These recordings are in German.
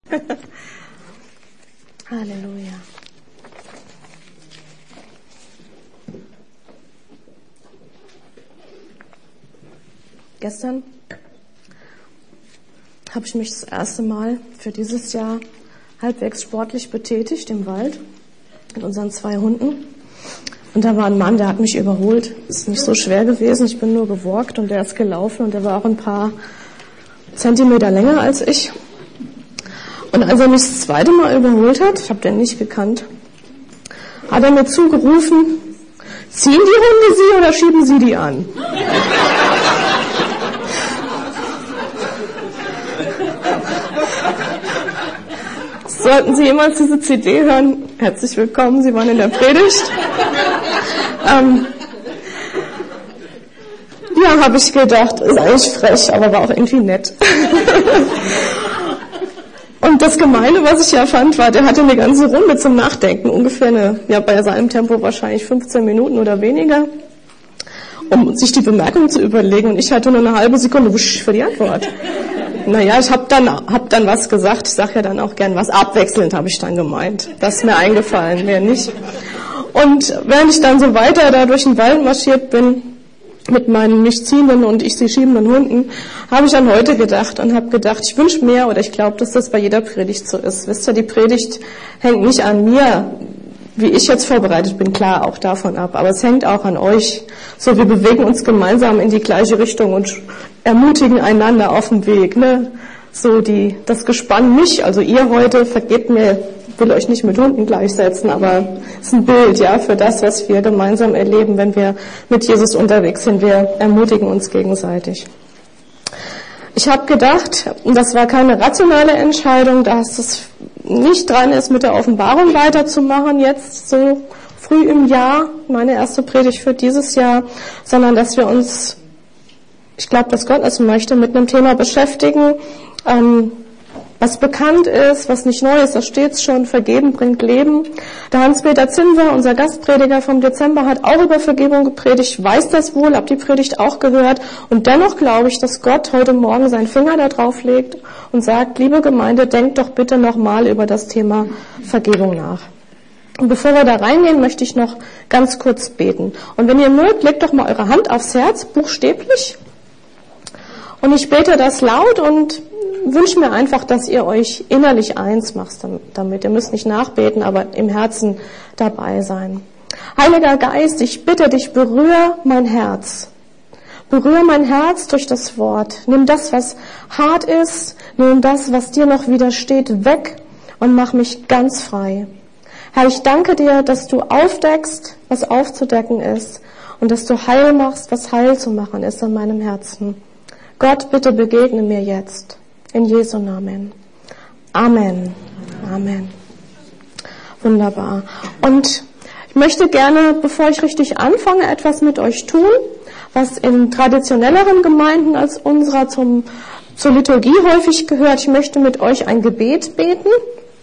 Halleluja. Gestern habe ich mich das erste Mal für dieses Jahr halbwegs sportlich betätigt im Wald mit unseren 2 Hunden. Und da war ein Mann, der hat mich überholt. Ist nicht so schwer gewesen, ich bin nur gewalkt und der ist gelaufen und der war auch ein paar Zentimeter länger als ich. Und als er mich das zweite Mal überholt hat, ich habe den nicht gekannt, hat er mir zugerufen, ziehen die Hunde Sie oder schieben Sie die an? Sollten Sie jemals diese CD hören, herzlich willkommen, Sie waren in der Predigt. Ja, habe ich gedacht, ist eigentlich frech, aber war auch irgendwie nett. Und das Gemeine, was ich ja fand, war, der hatte eine ganze Runde zum Nachdenken, ungefähr bei seinem Tempo wahrscheinlich 15 Minuten oder weniger, um sich die Bemerkung zu überlegen. Und ich hatte nur eine halbe Sekunde für die Antwort. Naja, ich hab dann was gesagt. Ich sage ja dann auch gern was. Abwechselnd habe ich dann gemeint. Das ist mir eingefallen, mehr nicht. Und während ich dann so weiter da durch den Wald marschiert bin, mit meinen mich ziehenden und ich sie schiebenden Hunden, habe ich an heute gedacht und habe gedacht, ich wünsche mehr oder ich glaube, dass das bei jeder Predigt so ist. Wisst ihr, die Predigt hängt nicht an mir, wie ich jetzt vorbereitet bin, klar, auch davon ab, aber es hängt auch an euch. So, wir bewegen uns gemeinsam in die gleiche Richtung und ermutigen einander auf dem Weg, ne? So, das Gespann mich, also ihr heute, vergebt mir, will euch nicht mit Hunden gleichsetzen, aber es ist ein Bild, ja, für das, was wir gemeinsam erleben, wenn wir mit Jesus unterwegs sind. Wir ermutigen uns gegenseitig. Ich habe gedacht, und das war keine rationale Entscheidung, dass es nicht dran ist, mit der Offenbarung weiterzumachen, jetzt so früh im Jahr, meine erste Predigt für dieses Jahr, sondern dass wir uns, ich glaube, dass Gott es möchte, mit einem Thema beschäftigen, was bekannt ist, was nicht neu ist, das steht's schon, Vergeben bringt Leben. Der Hans-Peter Zinser, unser Gastprediger vom Dezember, hat auch über Vergebung gepredigt, weiß das wohl, hab die Predigt auch gehört und dennoch glaube ich, dass Gott heute Morgen seinen Finger da drauf legt und sagt, liebe Gemeinde, denkt doch bitte nochmal über das Thema Vergebung nach. Und bevor wir da reingehen, möchte ich noch ganz kurz beten. Und wenn ihr mögt, legt doch mal eure Hand aufs Herz, buchstäblich. Und ich bete das laut und wünsche mir einfach, dass ihr euch innerlich eins macht damit. Ihr müsst nicht nachbeten, aber im Herzen dabei sein. Heiliger Geist, ich bitte dich, berühre mein Herz. Berühre mein Herz durch das Wort. Nimm das, was hart ist, nimm das, was dir noch widersteht, weg und mach mich ganz frei. Herr, ich danke dir, dass du aufdeckst, was aufzudecken ist und dass du heil machst, was heil zu machen ist in meinem Herzen. Gott, bitte begegne mir jetzt. In Jesu Namen. Amen. Amen. Wunderbar. Und ich möchte gerne, bevor ich richtig anfange, etwas mit euch tun, was in traditionelleren Gemeinden als unserer zur Liturgie häufig gehört. Ich möchte mit euch ein Gebet beten.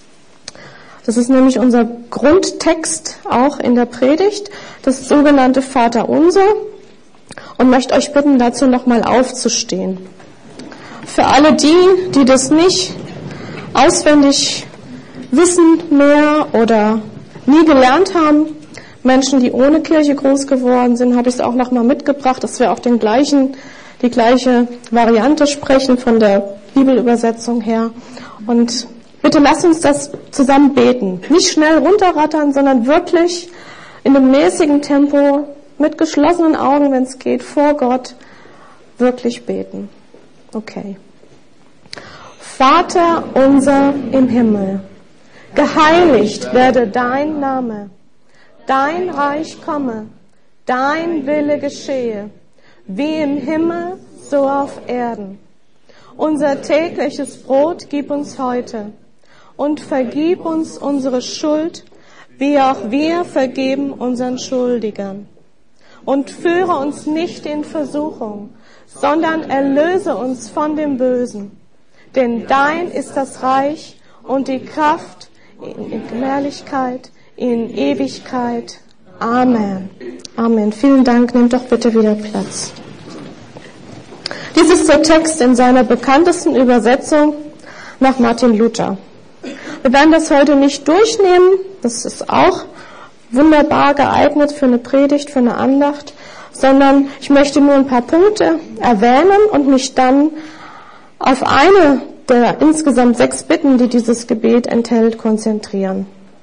Das ist nämlich unser Grundtext auch in der Predigt, das sogenannte Vaterunser. Und möchte euch bitten, dazu nochmal aufzustehen. Für alle die das nicht auswendig wissen mehr oder nie gelernt haben, Menschen, die ohne Kirche groß geworden sind, habe ich es auch nochmal mitgebracht, dass wir auch die gleiche Variante sprechen von der Bibelübersetzung her. Und bitte lasst uns das zusammen beten. Nicht schnell runterrattern, sondern wirklich in einem mäßigen Tempo, mit geschlossenen Augen, wenn es geht, vor Gott wirklich beten. Okay. Vater unser im Himmel, geheiligt werde dein Name, dein Reich komme, dein Wille geschehe, wie im Himmel, so auf Erden. Unser tägliches Brot gib uns heute und vergib uns unsere Schuld, wie auch wir vergeben unseren Schuldigern. Und führe uns nicht in Versuchung, sondern erlöse uns von dem Bösen. Denn dein ist das Reich und die Kraft in Herrlichkeit, in Ewigkeit. Amen. Amen. Vielen Dank. Nehmt doch bitte wieder Platz. Dies ist der Text in seiner bekanntesten Übersetzung nach Martin Luther. Wir werden das heute nicht durchnehmen. Das ist auch wunderbar geeignet für eine Predigt, für eine Andacht, sondern ich möchte nur ein paar Punkte erwähnen und mich dann auf eine der insgesamt 6 Bitten, die dieses Gebet enthält, konzentrieren.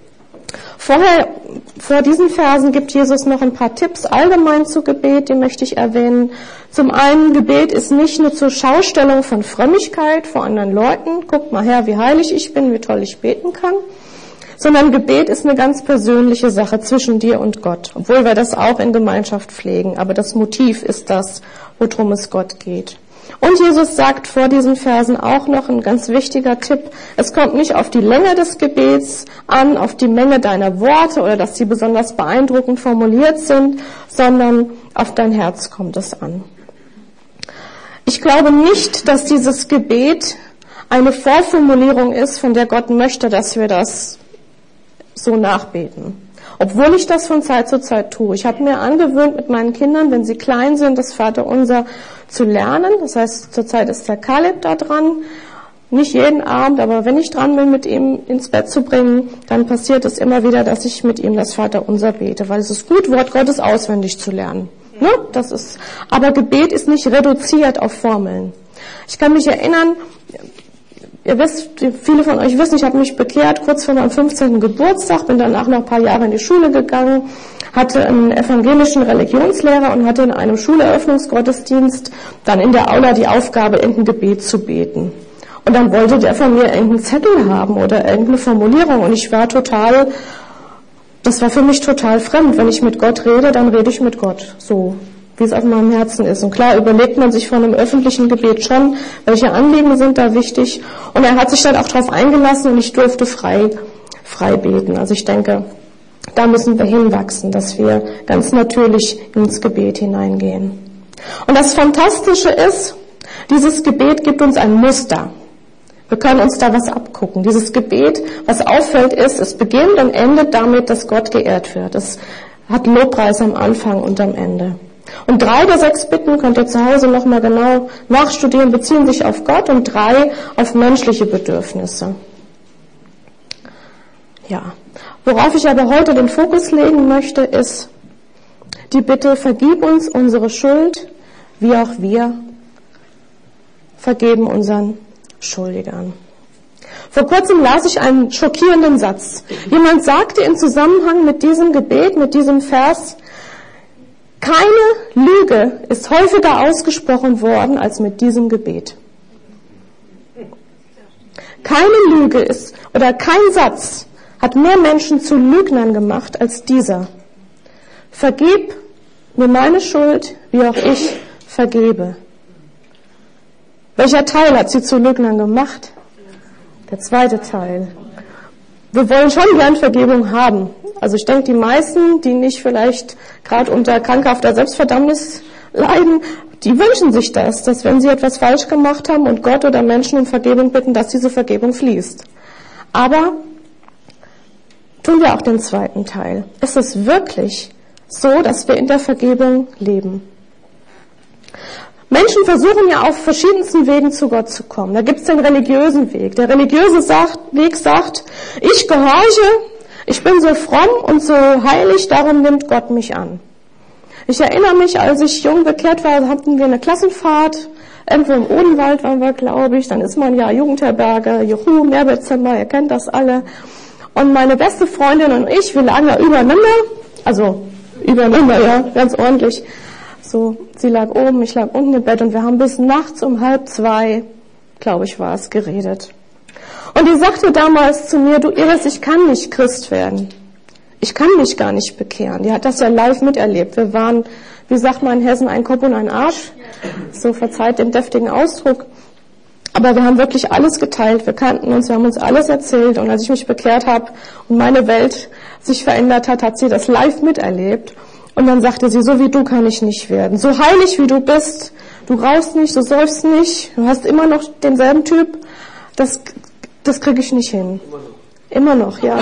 Vor diesen Versen gibt Jesus noch ein paar Tipps allgemein zu Gebet, die möchte ich erwähnen. Zum einen, Gebet ist nicht nur zur Schaustellung von Frömmigkeit vor anderen Leuten, guckt mal her, wie heilig ich bin, wie toll ich beten kann, sondern Gebet ist eine ganz persönliche Sache zwischen dir und Gott, obwohl wir das auch in Gemeinschaft pflegen, aber das Motiv ist das, worum es Gott geht. Und Jesus sagt vor diesen Versen auch noch ein ganz wichtiger Tipp. Es kommt nicht auf die Länge des Gebets an, auf die Menge deiner Worte oder dass sie besonders beeindruckend formuliert sind, sondern auf dein Herz kommt es an. Ich glaube nicht, dass dieses Gebet eine Vorformulierung ist, von der Gott möchte, dass wir das so nachbeten. Obwohl ich das von Zeit zu Zeit tue. Ich habe mir angewöhnt, mit meinen Kindern, wenn sie klein sind, das Vaterunser zu lernen. Das heißt, zurzeit ist der Kaleb da dran. Nicht jeden Abend, aber wenn ich dran bin, mit ihm ins Bett zu bringen, dann passiert es immer wieder, dass ich mit ihm das Vaterunser bete. Weil es ist gut, Wort Gottes auswendig zu lernen. Ne? Aber Gebet ist nicht reduziert auf Formeln. Ich kann mich erinnern, ihr wisst, viele von euch wissen, ich habe mich bekehrt kurz vor meinem 15. Geburtstag, bin danach noch ein paar Jahre in die Schule gegangen, hatte einen evangelischen Religionslehrer und hatte in einem Schuleröffnungsgottesdienst dann in der Aula die Aufgabe, irgendein Gebet zu beten. Und dann wollte der von mir irgendeinen Zettel haben oder irgendeine Formulierung und das war für mich total fremd. Wenn ich mit Gott rede, dann rede ich mit Gott, so wie es auf meinem Herzen ist. Und klar überlegt man sich von einem öffentlichen Gebet schon, welche Anliegen sind da wichtig. Und er hat sich dann auch darauf eingelassen und ich durfte frei beten. Also ich denke, da müssen wir hinwachsen, dass wir ganz natürlich ins Gebet hineingehen. Und das Fantastische ist, dieses Gebet gibt uns ein Muster. Wir können uns da was abgucken. Dieses Gebet, was auffällt, ist, es beginnt und endet damit, dass Gott geehrt wird. Es hat Lobpreis am Anfang und am Ende. Und 3 der 6 Bitten, könnt ihr zu Hause nochmal genau nachstudieren, beziehen sich auf Gott und 3 auf menschliche Bedürfnisse. Ja. Worauf ich aber heute den Fokus legen möchte, ist die Bitte, vergib uns unsere Schuld, wie auch wir vergeben unseren Schuldigern. Vor kurzem las ich einen schockierenden Satz. Jemand sagte im Zusammenhang mit diesem Gebet, mit diesem Vers, keine Lüge ist häufiger ausgesprochen worden als mit diesem Gebet. Keine Lüge ist, oder kein Satz hat mehr Menschen zu Lügnern gemacht als dieser. Vergib mir meine Schuld, wie auch ich vergebe. Welcher Teil hat sie zu Lügnern gemacht? Der zweite Teil. Wir wollen schon gern Vergebung haben. Also ich denke, die meisten, die nicht vielleicht gerade unter krankhafter Selbstverdammnis leiden, die wünschen sich das, dass wenn sie etwas falsch gemacht haben und Gott oder Menschen um Vergebung bitten, dass diese Vergebung fließt. Aber tun wir auch den zweiten Teil. Ist es wirklich so, dass wir in der Vergebung leben? Menschen versuchen ja auf verschiedensten Wegen zu Gott zu kommen. Da gibt es den religiösen Weg. Der religiöse Weg sagt, ich gehorche, ich bin so fromm und so heilig, darum nimmt Gott mich an. Ich erinnere mich, als ich jung bekehrt war, hatten wir eine Klassenfahrt, irgendwo im Odenwald waren wir, glaube ich, dann ist man ja Jugendherberge, Juhu, Mehrbettzimmer, ihr kennt das alle. Und meine beste Freundin und ich, wir lagen da übereinander, ja, ganz ordentlich. So, sie lag oben, ich lag unten im Bett und wir haben bis nachts um 1:30, glaube ich, war es, geredet. Und die sagte damals zu mir, du Iris, ich kann nicht Christ werden. Ich kann mich gar nicht bekehren. Die hat das ja live miterlebt. Wir waren, wie sagt man in Hessen, ein Kopf und ein Arsch. So verzeiht den deftigen Ausdruck. Aber wir haben wirklich alles geteilt. Wir kannten uns, wir haben uns alles erzählt. Und als ich mich bekehrt habe und meine Welt sich verändert hat, hat sie das live miterlebt. Und dann sagte sie, so wie du kann ich nicht werden. So heilig wie du bist, du rauchst nicht, du säufst nicht, du hast immer noch denselben Typ, das kriege ich nicht hin. Immer noch, ja.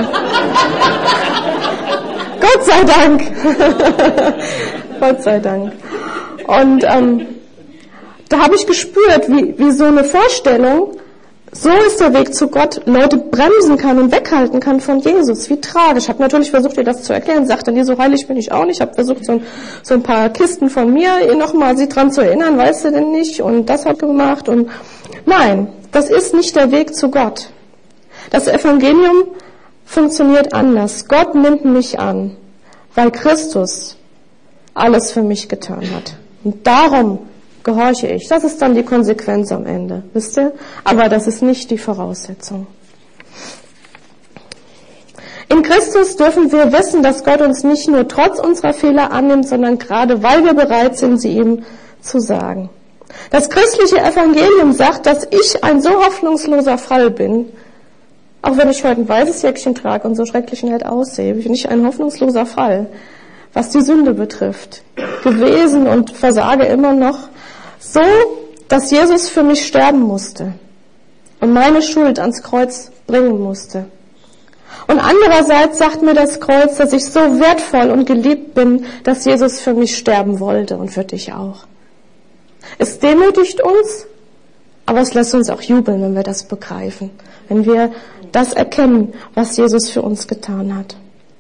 Gott sei Dank. Gott sei Dank. Und da habe ich gespürt, wie so eine Vorstellung so ist der Weg zu Gott, Leute bremsen kann und weghalten kann von Jesus. Wie tragisch. Ich habe natürlich versucht, ihr das zu erklären. Sagte, nee, so heilig bin ich auch nicht. Ich habe versucht, so ein paar Kisten von mir nochmal sie dran zu erinnern. Weißt du denn nicht? Und das hat gemacht. Und nein, das ist nicht der Weg zu Gott. Das Evangelium funktioniert anders. Gott nimmt mich an, weil Christus alles für mich getan hat. Und darum gehorche ich. Das ist dann die Konsequenz am Ende, wisst ihr? Aber das ist nicht die Voraussetzung. In Christus dürfen wir wissen, dass Gott uns nicht nur trotz unserer Fehler annimmt, sondern gerade weil wir bereit sind, sie ihm zu sagen. Das christliche Evangelium sagt, dass ich ein so hoffnungsloser Fall bin, auch wenn ich heute ein weißes Jäckchen trage und so schrecklich nett aussehe, bin ich ein hoffnungsloser Fall, was die Sünde betrifft, gewesen und versage immer noch, so, dass Jesus für mich sterben musste und meine Schuld ans Kreuz bringen musste. Und andererseits sagt mir das Kreuz, dass ich so wertvoll und geliebt bin, dass Jesus für mich sterben wollte und für dich auch. Es demütigt uns, aber es lässt uns auch jubeln, wenn wir das begreifen, wenn wir das erkennen, was Jesus für uns getan hat.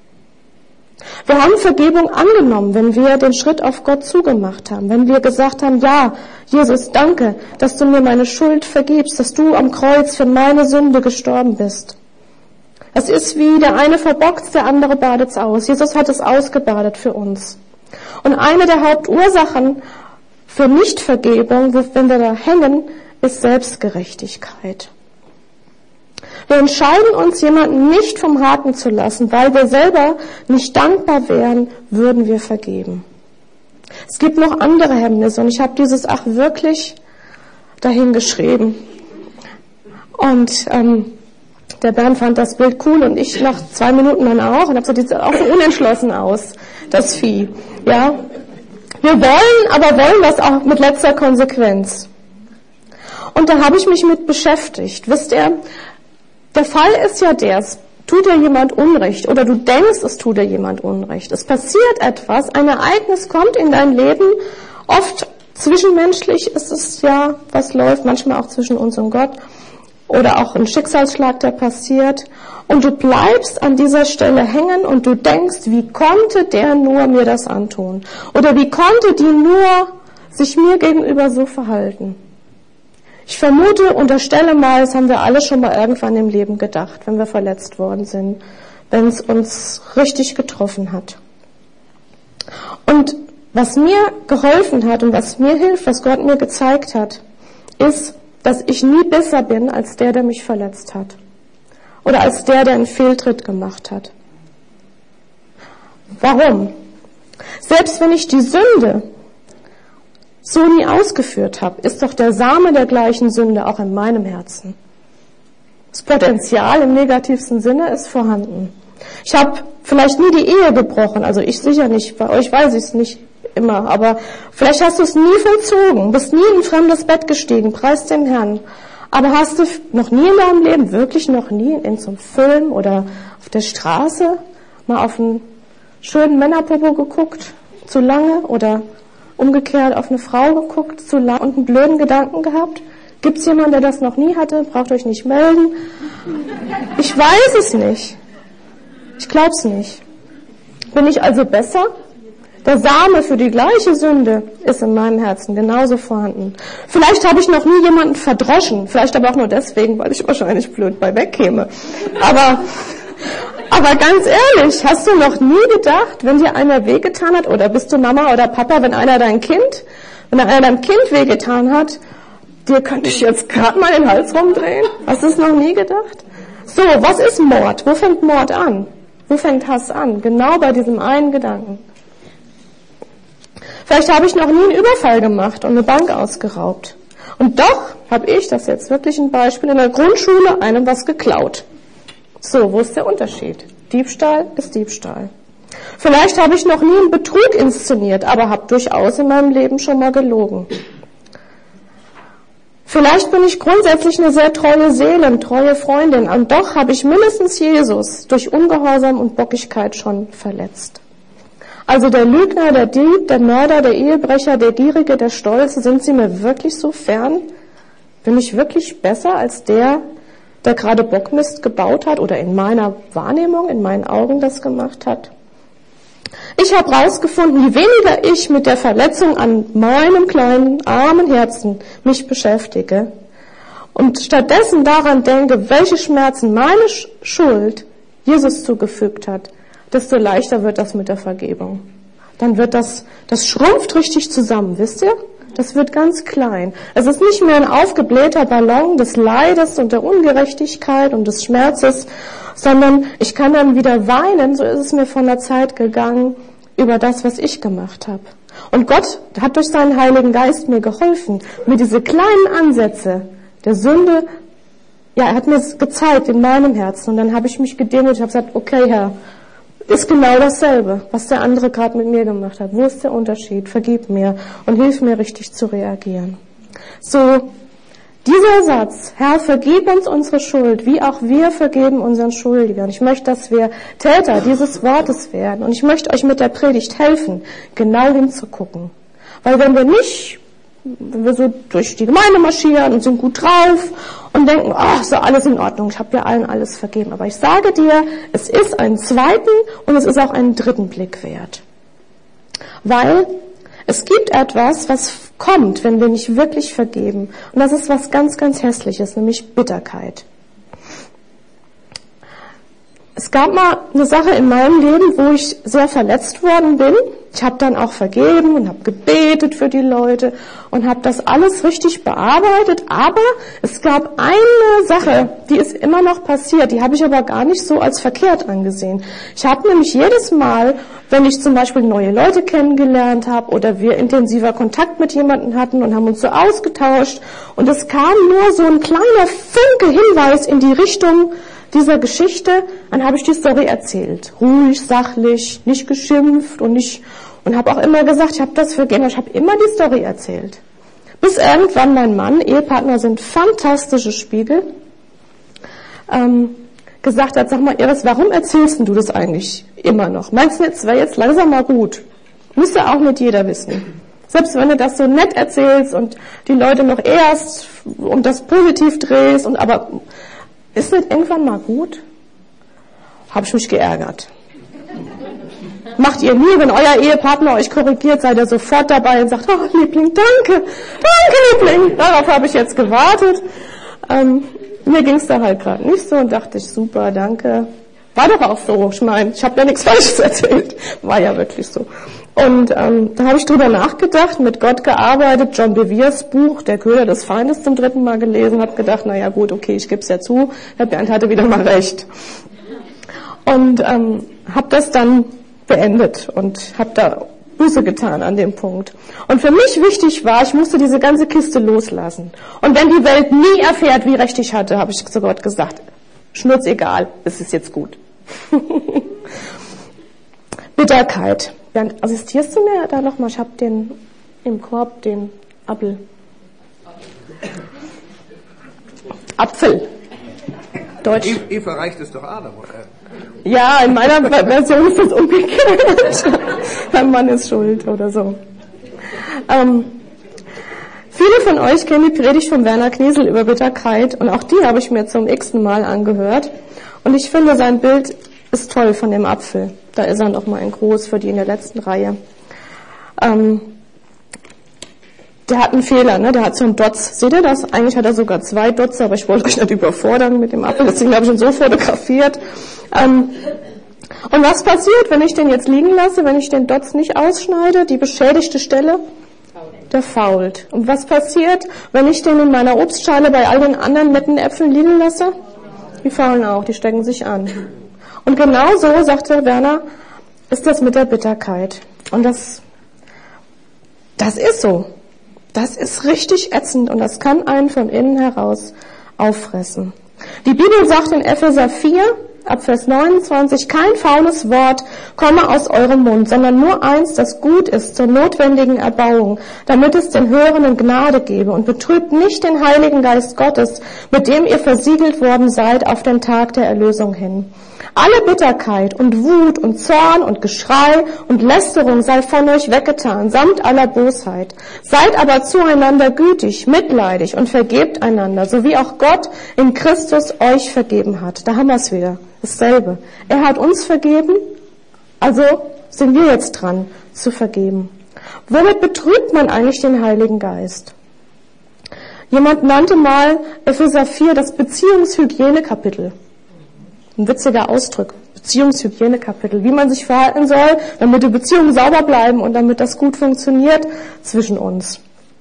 Wir haben Vergebung angenommen, wenn wir den Schritt auf Gott zugemacht haben, wenn wir gesagt haben, ja, Jesus, danke, dass du mir meine Schuld vergibst, dass du am Kreuz für meine Sünde gestorben bist. Es ist wie der eine verbockt, der andere badet's aus. Jesus hat es ausgebadet für uns. Und eine der Hauptursachen für Nichtvergebung, wenn wir da hängen, ist Selbstgerechtigkeit. Wir entscheiden uns, jemanden nicht vom Haken zu lassen, weil wir selber nicht dankbar wären, würden wir vergeben. Es gibt noch andere Hemmnisse und ich habe dieses Ach wirklich dahin geschrieben. Und der Bernd fand das Bild cool und ich nach 2 Minuten dann auch und habe so, die sieht auch so unentschlossen aus, das Vieh. Ja, wir wollen das auch mit letzter Konsequenz. Und da habe ich mich mit beschäftigt. Wisst ihr, der Fall ist ja der, es tut dir jemand Unrecht oder du denkst, es tut dir jemand Unrecht. Es passiert etwas, ein Ereignis kommt in dein Leben, oft zwischenmenschlich ist es ja, was läuft, manchmal auch zwischen uns und Gott oder auch ein Schicksalsschlag, der passiert und du bleibst an dieser Stelle hängen und du denkst, wie konnte der nur mir das antun? Oder wie konnte die nur sich mir gegenüber so verhalten? Ich vermute, unterstelle mal, das haben wir alle schon mal irgendwann im Leben gedacht, wenn wir verletzt worden sind, wenn es uns richtig getroffen hat. Und was mir geholfen hat und was mir hilft, was Gott mir gezeigt hat, ist, dass ich nie besser bin als der mich verletzt hat. Oder als der einen Fehltritt gemacht hat. Warum? Selbst wenn ich die Sünde so nie ausgeführt habe, ist doch der Same der gleichen Sünde auch in meinem Herzen. Das Potenzial im negativsten Sinne ist vorhanden. Ich habe vielleicht nie die Ehe gebrochen, also ich sicher nicht, bei euch weiß ich es nicht immer, aber vielleicht hast du es nie vollzogen, bist nie in ein fremdes Bett gestiegen, preis dem Herrn. Aber hast du noch nie in deinem Leben, wirklich noch nie, in so einem Film oder auf der Straße mal auf einen schönen Männerpopo geguckt, zu lange, oder umgekehrt auf eine Frau geguckt, zu lange und einen blöden Gedanken gehabt? Gibt's jemanden, der das noch nie hatte? Braucht euch nicht melden. Ich weiß es nicht. Ich glaub's nicht. Bin ich also besser? Der Same für die gleiche Sünde ist in meinem Herzen genauso vorhanden. Vielleicht habe ich noch nie jemanden verdroschen, vielleicht aber auch nur deswegen, weil ich wahrscheinlich blöd bei wegkäme. Aber ganz ehrlich, hast du noch nie gedacht, wenn dir einer wehgetan hat, oder bist du Mama oder Papa, wenn einer deinem Kind wehgetan hat, dir könnte ich jetzt gerade mal den Hals rumdrehen? Hast du es noch nie gedacht? So, was ist Mord? Wo fängt Mord an? Wo fängt Hass an? Genau bei diesem einen Gedanken. Vielleicht habe ich noch nie einen Überfall gemacht und eine Bank ausgeraubt. Und doch habe ich, das ist jetzt wirklich ein Beispiel, in der Grundschule einem was geklaut. So, wo ist der Unterschied? Diebstahl ist Diebstahl. Vielleicht habe ich noch nie einen Betrug inszeniert, aber habe durchaus in meinem Leben schon mal gelogen. Vielleicht bin ich grundsätzlich eine sehr treue Seele, eine treue Freundin, und doch habe ich mindestens Jesus durch Ungehorsam und Bockigkeit schon verletzt. Also der Lügner, der Dieb, der Mörder, der Ehebrecher, der Gierige, der Stolze, sind sie mir wirklich so fern? Bin ich wirklich besser als der gerade Bockmist gebaut hat oder in meiner Wahrnehmung, in meinen Augen das gemacht hat? Ich habe rausgefunden, je weniger ich mit der Verletzung an meinem kleinen, armen Herzen mich beschäftige und stattdessen daran denke, welche Schmerzen meine Schuld Jesus zugefügt hat, desto leichter wird das mit der Vergebung. Dann wird das schrumpft richtig zusammen, wisst ihr? Das wird ganz klein. Es ist nicht mehr ein aufgeblähter Ballon des Leides und der Ungerechtigkeit und des Schmerzes, sondern ich kann dann wieder weinen, so ist es mir von der Zeit gegangen, über das, was ich gemacht habe. Und Gott hat durch seinen Heiligen Geist mir geholfen, mir diese kleinen Ansätze der Sünde, ja, er hat mir es gezeigt in meinem Herzen. Und dann habe ich mich gedemütigt, ich habe gesagt, okay, Herr, ist genau dasselbe, was der andere gerade mit mir gemacht hat. Wo ist der Unterschied? Vergib mir und hilf mir richtig zu reagieren. So, dieser Satz, Herr, vergib uns unsere Schuld, wie auch wir vergeben unseren Schuldigern. Ich möchte, dass wir Täter dieses Wortes werden. Und ich möchte euch mit der Predigt helfen, genau hinzugucken. Weil wenn wir so durch die Gemeinde marschieren und sind gut drauf und denken, ist ja alles in Ordnung, ich habe ja allen alles vergeben. Aber ich sage dir, es ist einen zweiten und es ist auch einen dritten Blick wert. Weil es gibt etwas, was kommt, wenn wir nicht wirklich vergeben. Und das ist was ganz, ganz Hässliches, nämlich Bitterkeit. Es gab mal eine Sache in meinem Leben, wo ich sehr verletzt worden bin. Ich habe dann auch vergeben und habe gebetet für die Leute und habe das alles richtig bearbeitet. Aber es gab eine Sache, die ist immer noch passiert, die habe ich aber gar nicht so als verkehrt angesehen. Ich habe nämlich jedes Mal, wenn ich zum Beispiel neue Leute kennengelernt habe oder wir intensiver Kontakt mit jemandem hatten und haben uns so ausgetauscht und es kam nur so ein kleiner Funke Hinweis in die Richtung dieser Geschichte, dann habe ich die Story erzählt. Ruhig, sachlich, nicht geschimpft und habe auch immer gesagt, ich habe das vergeben, ich habe immer die Story erzählt. Bis irgendwann mein Mann, Ehepartner sind fantastische Spiegel, gesagt hat, sag mal Iris, warum erzählst du das eigentlich immer noch? Meinst du, es wäre jetzt langsam mal gut? Müsste auch nicht jeder wissen. Selbst wenn du das so nett erzählst und die Leute noch erst und das positiv drehst aber ist nicht irgendwann mal gut? Habe ich mich geärgert. Macht ihr nie, wenn euer Ehepartner euch korrigiert, seid ihr sofort dabei und sagt, Liebling, danke, Liebling. Darauf habe ich jetzt gewartet. Mir ging es da halt gerade nicht so und dachte ich, super, danke. War doch auch so, ich meine, ich habe ja nichts Falsches erzählt. War ja wirklich so. Und da habe ich drüber nachgedacht, mit Gott gearbeitet, John Bevere's Buch, Der Köder des Feindes zum 3. Mal gelesen, habe gedacht, naja gut, okay, ich gebe es ja zu, Herr Bernd hatte wieder mal recht. Und habe das dann beendet und habe da Buße getan an dem Punkt. Und für mich wichtig war, ich musste diese ganze Kiste loslassen. Und wenn die Welt nie erfährt, wie recht ich hatte, habe ich zu Gott gesagt, Schnurz egal, es ist jetzt gut. Bitterkeit. Bernd, assistierst du mir da nochmal? Ich habe im Korb den Apfel. Deutsch. Eva reicht es doch Adam, oder? Ja, in meiner Version ist das umgekehrt. Mein Mann ist schuld oder so. Viele von euch kennen die Predigt von Werner Kniesel über Bitterkeit und auch die habe ich mir zum x-ten Mal angehört. Und ich finde, sein Bild ist toll von dem Apfel. Da ist er noch mal in groß für die in der letzten Reihe. Der hat einen Fehler, ne? Der hat so einen Dotz. Seht ihr das? Eigentlich hat er sogar 2 Dotze, aber ich wollte euch nicht überfordern mit dem Apfel, deswegen habe ich ihn so fotografiert. Und was passiert, wenn ich den jetzt liegen lasse, wenn ich den Dotz nicht ausschneide, die beschädigte Stelle? Der fault. Und was passiert, wenn ich den in meiner Obstschale bei all den anderen netten Äpfeln liegen lasse? Die faulen auch, die stecken sich an. Und genau so, sagte Werner, ist das mit der Bitterkeit. Und das ist so. Das ist richtig ätzend und das kann einen von innen heraus auffressen. Die Bibel sagt in Epheser 4, ab Vers 29, kein faules Wort komme aus eurem Mund, sondern nur eins, das gut ist zur notwendigen Erbauung, damit es den Hörenden Gnade gebe, und betrübt nicht den Heiligen Geist Gottes, mit dem ihr versiegelt worden seid auf den Tag der Erlösung hin. Alle Bitterkeit und Wut und Zorn und Geschrei und Lästerung sei von euch weggetan, samt aller Bosheit. Seid aber zueinander gütig, mitleidig und vergebt einander, so wie auch Gott in Christus euch vergeben hat. Da haben wir es wieder, dasselbe. Er hat uns vergeben, also sind wir jetzt dran, zu vergeben. Womit betrübt man eigentlich den Heiligen Geist? Jemand nannte mal Epheser 4 das Beziehungshygienekapitel. Ein witziger Ausdruck, Beziehungshygienekapitel, wie man sich verhalten soll, damit die Beziehungen sauber bleiben und damit das gut funktioniert zwischen uns.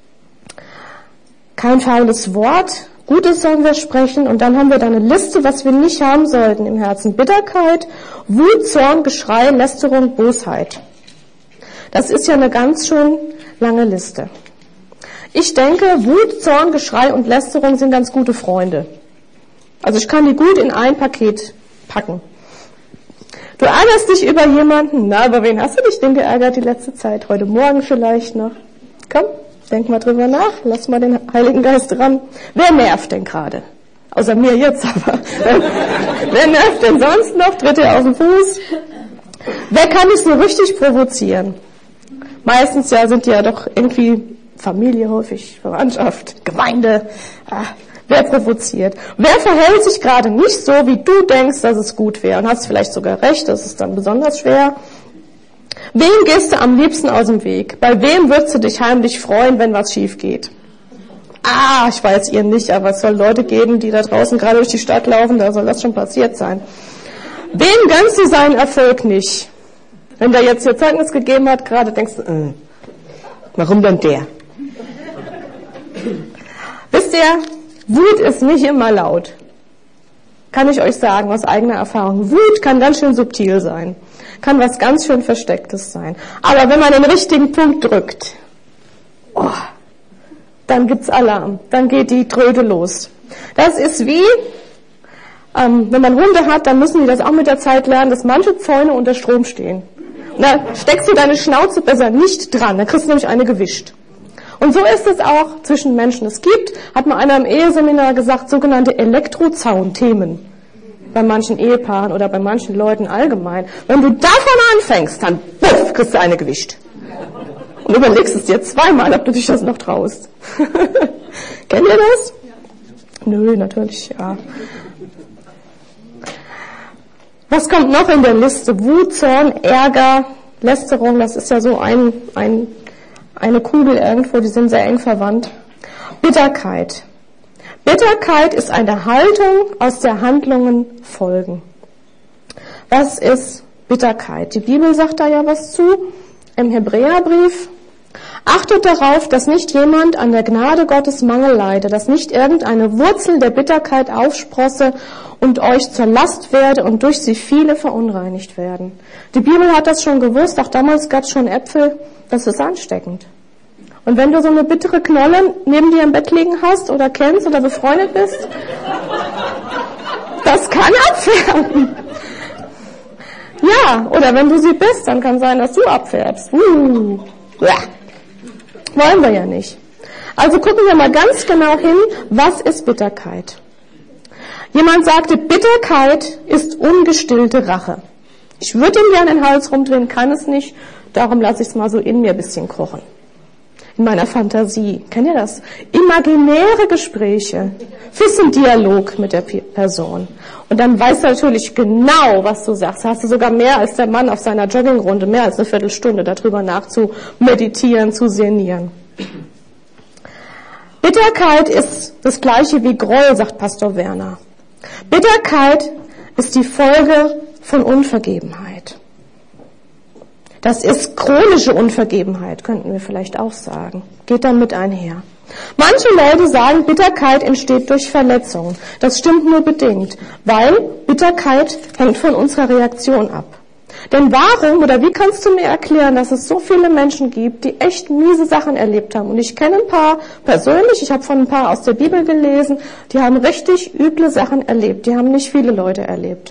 Kein faules Wort, Gutes sollen wir sprechen, und dann haben wir da eine Liste, was wir nicht haben sollten im Herzen. Bitterkeit, Wut, Zorn, Geschrei, Lästerung, Bosheit. Das ist ja eine ganz schön lange Liste. Ich denke, Wut, Zorn, Geschrei und Lästerung sind ganz gute Freunde. Also ich kann die gut in ein Paket packen. Du ärgerst dich über jemanden. Na, über wen hast du dich denn geärgert die letzte Zeit? Heute Morgen vielleicht noch. Komm, denk mal drüber nach. Lass mal den Heiligen Geist ran. Wer nervt denn gerade? Außer mir jetzt, aber. Wer nervt denn sonst noch? Tritt er auf den Fuß? Wer kann dich so richtig provozieren? Meistens ja sind die ja doch irgendwie Familie häufig, Verwandtschaft, Gemeinde. Wer provoziert? Wer verhält sich gerade nicht so, wie du denkst, dass es gut wäre? Und hast vielleicht sogar recht, das ist dann besonders schwer. Wem gehst du am liebsten aus dem Weg? Bei wem würdest du dich heimlich freuen, wenn was schief geht? Ich weiß ihr nicht, aber es soll Leute geben, die da draußen gerade durch die Stadt laufen, da soll das schon passiert sein. Wem gönnst du seinen Erfolg nicht? Wenn der jetzt hier Zeugnis gegeben hat, gerade denkst du, warum denn der? Wisst ihr, Wut ist nicht immer laut. Kann ich euch sagen, aus eigener Erfahrung. Wut kann ganz schön subtil sein. Kann was ganz schön Verstecktes sein. Aber wenn man den richtigen Punkt drückt, dann gibt's Alarm. Dann geht die Tröte los. Das ist wie, wenn man Hunde hat, dann müssen die das auch mit der Zeit lernen, dass manche Zäune unter Strom stehen. Und da steckst du deine Schnauze besser nicht dran, dann kriegst du nämlich eine gewischt. Und so ist es auch zwischen Menschen. Es gibt, hat mal einer im Eheseminar gesagt, sogenannte Elektrozaunthemen bei manchen Ehepaaren oder bei manchen Leuten allgemein. Wenn du davon anfängst, dann puff, kriegst du eine gewischt. Und überlegst es dir zweimal, ob du dich das noch traust. Kennt ihr das? Nö, natürlich, ja. Was kommt noch in der Liste? Wut, Zorn, Ärger, Lästerung, das ist ja so eine Kugel irgendwo, die sind sehr eng verwandt. Bitterkeit. Bitterkeit ist eine Haltung, aus der Handlungen folgen. Was ist Bitterkeit? Die Bibel sagt da ja was zu, im Hebräerbrief. Achtet darauf, dass nicht jemand an der Gnade Gottes Mangel leide, dass nicht irgendeine Wurzel der Bitterkeit aufsprosse und euch zur Last werde und durch sie viele verunreinigt werden. Die Bibel hat das schon gewusst, auch damals gab es schon Äpfel, das ist ansteckend. Und wenn du so eine bittere Knolle neben dir im Bett liegen hast oder kennst oder befreundet bist, das kann abfärben. Ja, oder wenn du sie bist, dann kann sein, dass du abfärbst. Wollen wir ja nicht. Also gucken wir mal ganz genau hin, was ist Bitterkeit? Jemand sagte, Bitterkeit ist ungestillte Rache. Ich würde ihm gerne den Hals rumdrehen, kann es nicht, darum lasse ich es mal so in mir ein bisschen kochen. In meiner Fantasie. Kennt ihr das? Imaginäre Gespräche. Fließend Dialog mit der Person. Und dann weißt du natürlich genau, was du sagst. Hast du sogar mehr als der Mann auf seiner Joggingrunde, mehr als eine Viertelstunde darüber nachzumeditieren, zu sinnieren. Bitterkeit ist das Gleiche wie Groll, sagt Pastor Werner. Bitterkeit ist die Folge von Unvergebenheit. Das ist chronische Unvergebenheit, könnten wir vielleicht auch sagen. Geht dann mit einher. Manche Leute sagen, Bitterkeit entsteht durch Verletzungen. Das stimmt nur bedingt, weil Bitterkeit hängt von unserer Reaktion ab. Denn warum oder wie kannst du mir erklären, dass es so viele Menschen gibt, die echt miese Sachen erlebt haben? Und ich kenne ein paar persönlich, ich habe von ein paar aus der Bibel gelesen, die haben richtig üble Sachen erlebt. Die haben nicht viele Leute erlebt.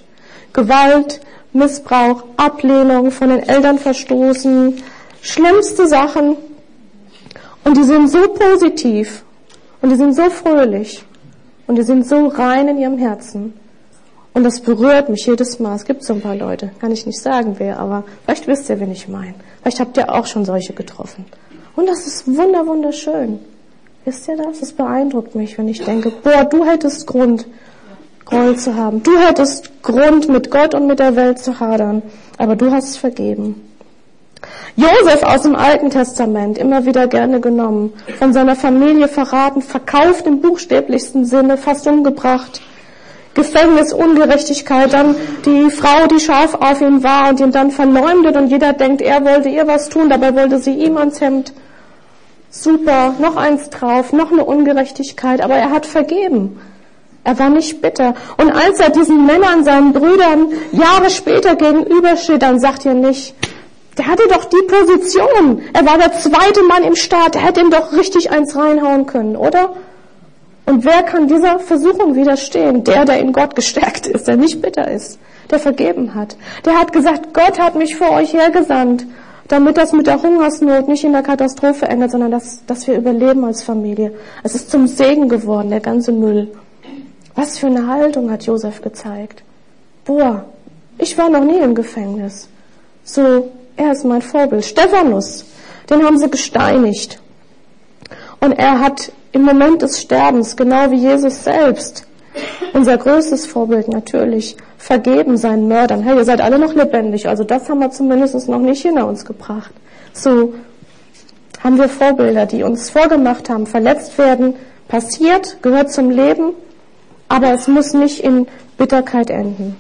Gewalt, Missbrauch, Ablehnung, von den Eltern verstoßen, schlimmste Sachen. Und die sind so positiv und die sind so fröhlich und die sind so rein in ihrem Herzen. Und das berührt mich jedes Mal. Es gibt so ein paar Leute, kann ich nicht sagen wer, aber vielleicht wisst ihr, wen ich meine. Vielleicht habt ihr auch schon solche getroffen. Und das ist wunderschön. Wisst ihr das? Das beeindruckt mich, wenn ich denke, boah, du hättest Grund, Groll zu haben. Du hättest Grund, mit Gott und mit der Welt zu hadern. Aber du hast es vergeben. Josef aus dem Alten Testament, immer wieder gerne genommen, von seiner Familie verraten, verkauft im buchstäblichsten Sinne, fast umgebracht. Gefängnis, Ungerechtigkeit, dann die Frau, die scharf auf ihn war und ihn dann verleumdet und jeder denkt, er wollte ihr was tun, dabei wollte sie ihm ans Hemd. Super, noch eins drauf, noch eine Ungerechtigkeit, aber er hat vergeben. Er war nicht bitter. Und als er diesen Männern, seinen Brüdern, Jahre später gegenübersteht, dann sagt er nicht, der hatte doch die Position. Er war der zweite Mann im Staat, er hätte ihm doch richtig eins reinhauen können, oder? Und wer kann dieser Versuchung widerstehen? Der in Gott gestärkt ist, der nicht bitter ist, der vergeben hat. Der hat gesagt, Gott hat mich vor euch hergesandt, damit das mit der Hungersnot nicht in der Katastrophe endet, sondern dass wir überleben als Familie. Es ist zum Segen geworden, der ganze Müll. Was für eine Haltung hat Josef gezeigt? Boah, ich war noch nie im Gefängnis. So, er ist mein Vorbild. Stephanus, den haben sie gesteinigt. Und er hat im Moment des Sterbens, genau wie Jesus selbst, unser größtes Vorbild natürlich, vergeben seinen Mördern. Hey, ihr seid alle noch lebendig, also das haben wir zumindest noch nicht hinter uns gebracht. So haben wir Vorbilder, die uns vorgemacht haben, verletzt werden, passiert, gehört zum Leben, aber es muss nicht in Bitterkeit enden.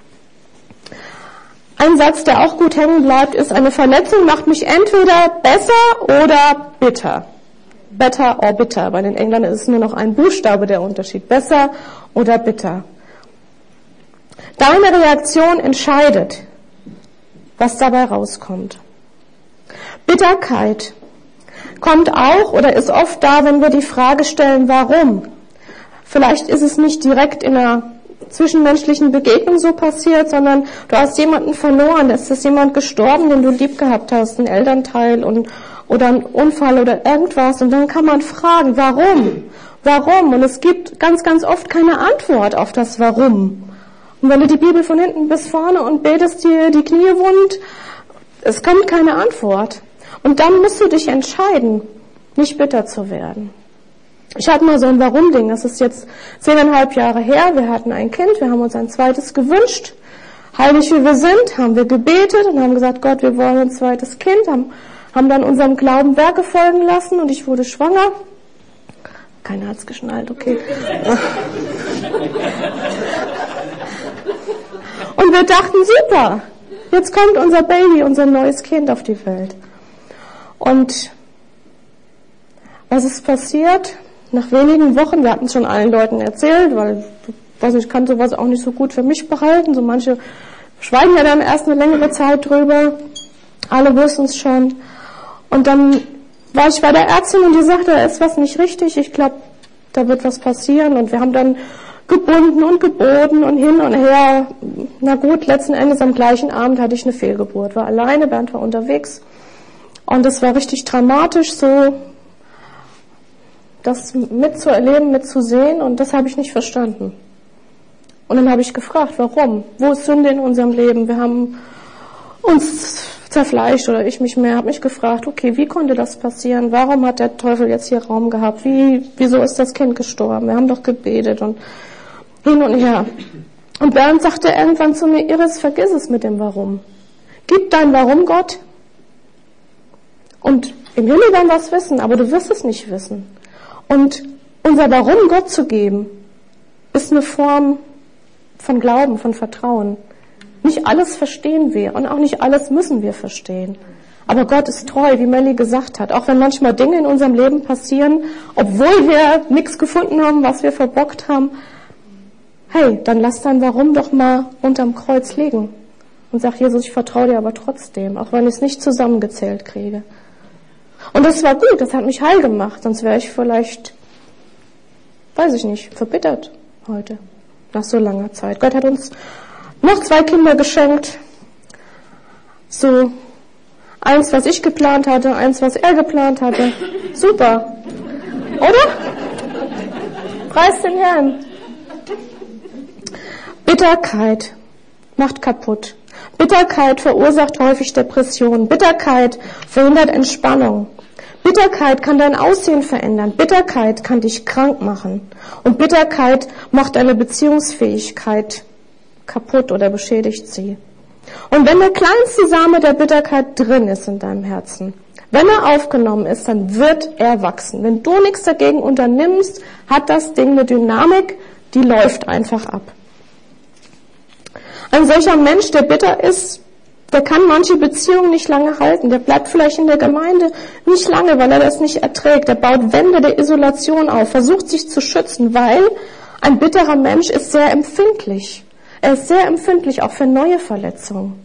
Ein Satz, der auch gut hängen bleibt, ist, eine Verletzung macht mich entweder besser oder bitter. Better or bitter. Bei den Engländern ist es nur noch ein Buchstabe der Unterschied. Besser oder bitter. Deine Reaktion entscheidet, was dabei rauskommt. Bitterkeit kommt auch oder ist oft da, wenn wir die Frage stellen, warum? Vielleicht ist es nicht direkt in einer zwischenmenschlichen Begegnung so passiert, sondern du hast jemanden verloren, es ist jemand gestorben, den du lieb gehabt hast, ein Elternteil oder ein Unfall oder irgendwas. Und dann kann man fragen, warum? Warum? Und es gibt ganz, ganz oft keine Antwort auf das Warum. Und wenn du die Bibel von hinten bis vorne und betest dir die Knie wund, es kommt keine Antwort. Und dann musst du dich entscheiden, nicht bitter zu werden. Ich hatte mal so ein Warum-Ding, das ist jetzt 10,5 Jahre her, wir hatten ein Kind, wir haben uns ein zweites gewünscht. Heilig wie wir sind, haben wir gebetet und haben gesagt, Gott, wir wollen ein zweites Kind, haben dann unserem Glauben Werke folgen lassen und ich wurde schwanger. Keiner hat's geschnallt, okay. Und wir dachten, super, jetzt kommt unser Baby, unser neues Kind auf die Welt. Und was ist passiert? Nach wenigen Wochen, wir hatten es schon allen Leuten erzählt, weil, ich kann sowas auch nicht so gut für mich behalten. So manche schweigen ja dann erst eine längere Zeit drüber. Alle wussten es schon. Und dann war ich bei der Ärztin und die sagte, da ist was nicht richtig. Ich glaube, da wird was passieren. Und wir haben dann gebunden und geboten und hin und her. Na gut, letzten Endes am gleichen Abend hatte ich eine Fehlgeburt. War alleine, Bernd war unterwegs. Und es war richtig dramatisch, so das mitzuerleben, mitzusehen. Und das habe ich nicht verstanden. Und dann habe ich gefragt, warum? Wo ist Sünde in unserem Leben? Wir haben uns zerfleischt oder ich mich mehr, habe mich gefragt, okay, wie konnte das passieren? Warum hat der Teufel jetzt hier Raum gehabt? Wieso ist das Kind gestorben? Wir haben doch gebetet und hin und her. Und Bernd sagte irgendwann zu mir, Iris, vergiss es mit dem Warum. Gib dein Warum Gott. Und im Himmel werden wir es wissen, aber du wirst es nicht wissen. Und unser Warum Gott zu geben, ist eine Form von Glauben, von Vertrauen. Nicht alles verstehen wir und auch nicht alles müssen wir verstehen. Aber Gott ist treu, wie Melli gesagt hat. Auch wenn manchmal Dinge in unserem Leben passieren, obwohl wir nichts gefunden haben, was wir verbockt haben, hey, dann lass dein Warum doch mal unterm Kreuz liegen. Und sag, Jesus, ich vertraue dir aber trotzdem, auch wenn ich es nicht zusammengezählt kriege. Und das war gut, das hat mich heil gemacht, sonst wäre ich vielleicht, weiß ich nicht, verbittert heute, nach so langer Zeit. Gott hat uns Noch 2 Kinder geschenkt. So, eins, was ich geplant hatte, eins, was er geplant hatte. Super. Oder? Preis den Herrn. Bitterkeit macht kaputt. Bitterkeit verursacht häufig Depressionen. Bitterkeit verhindert Entspannung. Bitterkeit kann dein Aussehen verändern. Bitterkeit kann dich krank machen. Und Bitterkeit macht deine Beziehungsfähigkeit kaputt oder beschädigt sie. Und wenn der kleinste Same der Bitterkeit drin ist in deinem Herzen, wenn er aufgenommen ist, dann wird er wachsen. Wenn du nichts dagegen unternimmst, hat das Ding eine Dynamik, die läuft einfach ab. Ein solcher Mensch, der bitter ist, der kann manche Beziehungen nicht lange halten. Der bleibt vielleicht in der Gemeinde nicht lange, weil er das nicht erträgt. Er baut Wände der Isolation auf, versucht sich zu schützen, weil ein bitterer Mensch ist sehr empfindlich. Er ist sehr empfindlich auch für neue Verletzungen.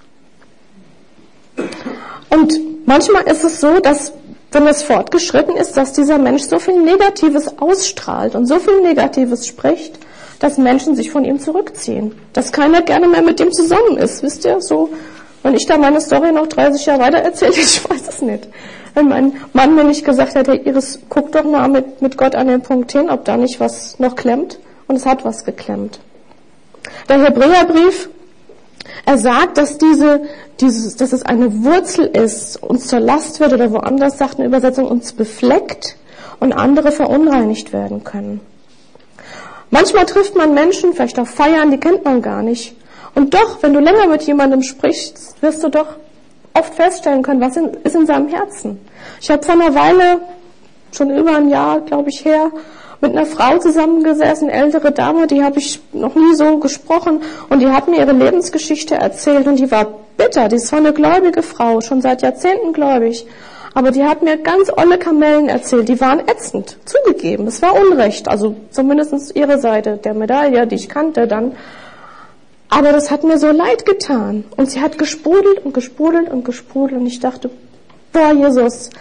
Und manchmal ist es so, dass, wenn es fortgeschritten ist, dass dieser Mensch so viel Negatives ausstrahlt und so viel Negatives spricht, dass Menschen sich von ihm zurückziehen. Dass keiner gerne mehr mit ihm zusammen ist. Wisst ihr, so, wenn ich da meine Story noch 30 Jahre weiter erzähle, ich weiß es nicht. Wenn mein Mann mir nicht gesagt hätte, Iris, guck doch mal mit Gott an den Punkt hin, ob da nicht was noch klemmt. Und es hat was geklemmt. Der Hebräerbrief, er sagt, dass dass es eine Wurzel ist, uns zur Last wird, oder woanders sagt eine Übersetzung, uns befleckt und andere verunreinigt werden können. Manchmal trifft man Menschen, vielleicht auf Feiern, die kennt man gar nicht. Und doch, wenn du länger mit jemandem sprichst, wirst du doch oft feststellen können, was ist in seinem Herzen. Ich habe vor einer Weile, schon über ein Jahr, glaube ich, her, mit einer Frau zusammengesessen, eine ältere Dame, die habe ich noch nie so gesprochen, und die hat mir ihre Lebensgeschichte erzählt, und die war bitter. Die ist zwar eine gläubige Frau, schon seit Jahrzehnten gläubig, aber die hat mir ganz olle Kamellen erzählt, die waren ätzend, zugegeben, es war Unrecht, also zumindest ihre Seite der Medaille, die ich kannte dann. Aber das hat mir so leid getan, und sie hat gesprudelt und gesprudelt und gesprudelt, und ich dachte, boah, Jesus,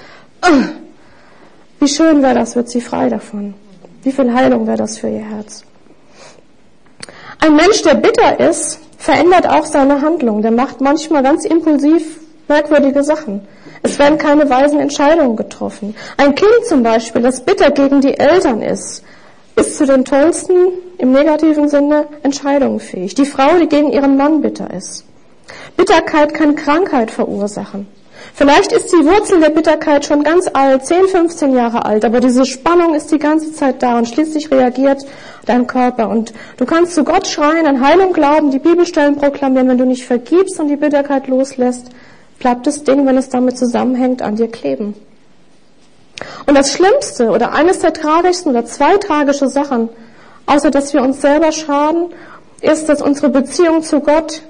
wie schön wäre das, wird sie frei davon. Wie viel Heilung wäre das für ihr Herz? Ein Mensch, der bitter ist, verändert auch seine Handlung. Der macht manchmal ganz impulsiv merkwürdige Sachen. Es werden keine weisen Entscheidungen getroffen. Ein Kind zum Beispiel, das bitter gegen die Eltern ist zu den tollsten, im negativen Sinne, Entscheidungen fähig. Die Frau, die gegen ihren Mann bitter ist. Bitterkeit kann Krankheit verursachen. Vielleicht ist die Wurzel der Bitterkeit schon ganz alt, 10, 15 Jahre alt, aber diese Spannung ist die ganze Zeit da, und schließlich reagiert dein Körper. Und du kannst zu Gott schreien, an Heilung glauben, die Bibelstellen proklamieren. Wenn du nicht vergibst und die Bitterkeit loslässt, bleibt das Ding, wenn es damit zusammenhängt, an dir kleben. Und das Schlimmste oder eines der tragischsten oder 2 tragische Sachen, außer dass wir uns selber schaden, ist, dass unsere Beziehung zu Gott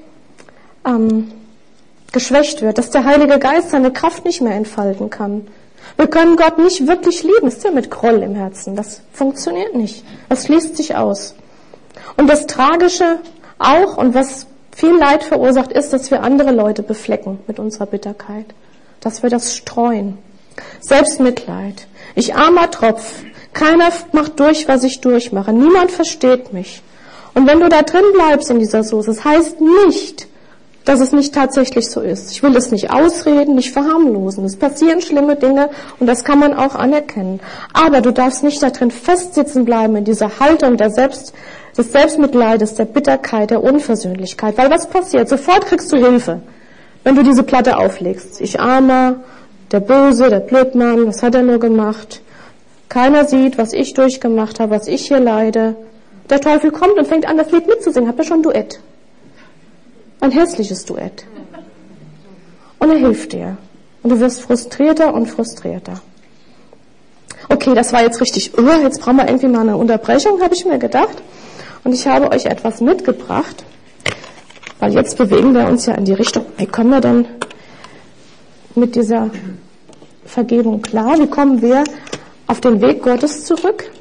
geschwächt wird, dass der Heilige Geist seine Kraft nicht mehr entfalten kann. Wir können Gott nicht wirklich lieben, ist ja mit Groll im Herzen, das funktioniert nicht, das schließt sich aus. Und das Tragische auch, und was viel Leid verursacht, ist, dass wir andere Leute beflecken mit unserer Bitterkeit, dass wir das streuen. Selbstmitleid, ich armer Tropf, keiner macht durch, was ich durchmache, niemand versteht mich. Und wenn du da drin bleibst in dieser Soße, das heißt nicht, dass es nicht tatsächlich so ist. Ich will es nicht ausreden, nicht verharmlosen. Es passieren schlimme Dinge, und das kann man auch anerkennen. Aber du darfst nicht da drin festsitzen bleiben in dieser Haltung des Selbstmitleides, der Bitterkeit, der Unversöhnlichkeit. Weil was passiert? Sofort kriegst du Hilfe, wenn du diese Platte auflegst. Ich armer, der Böse, der Blödmann, was hat er nur gemacht? Keiner sieht, was ich durchgemacht habe, was ich hier leide. Der Teufel kommt und fängt an, das Lied mitzusingen. Habt ihr schon ein Duett? Ein hässliches Duett. Und er hilft dir. Und du wirst frustrierter und frustrierter. Okay, das war jetzt richtig, jetzt brauchen wir irgendwie mal eine Unterbrechung, habe ich mir gedacht. Und ich habe euch etwas mitgebracht, weil jetzt bewegen wir uns ja in die Richtung, wie kommen wir denn mit dieser Vergebung klar? Wie kommen wir auf den Weg Gottes zurück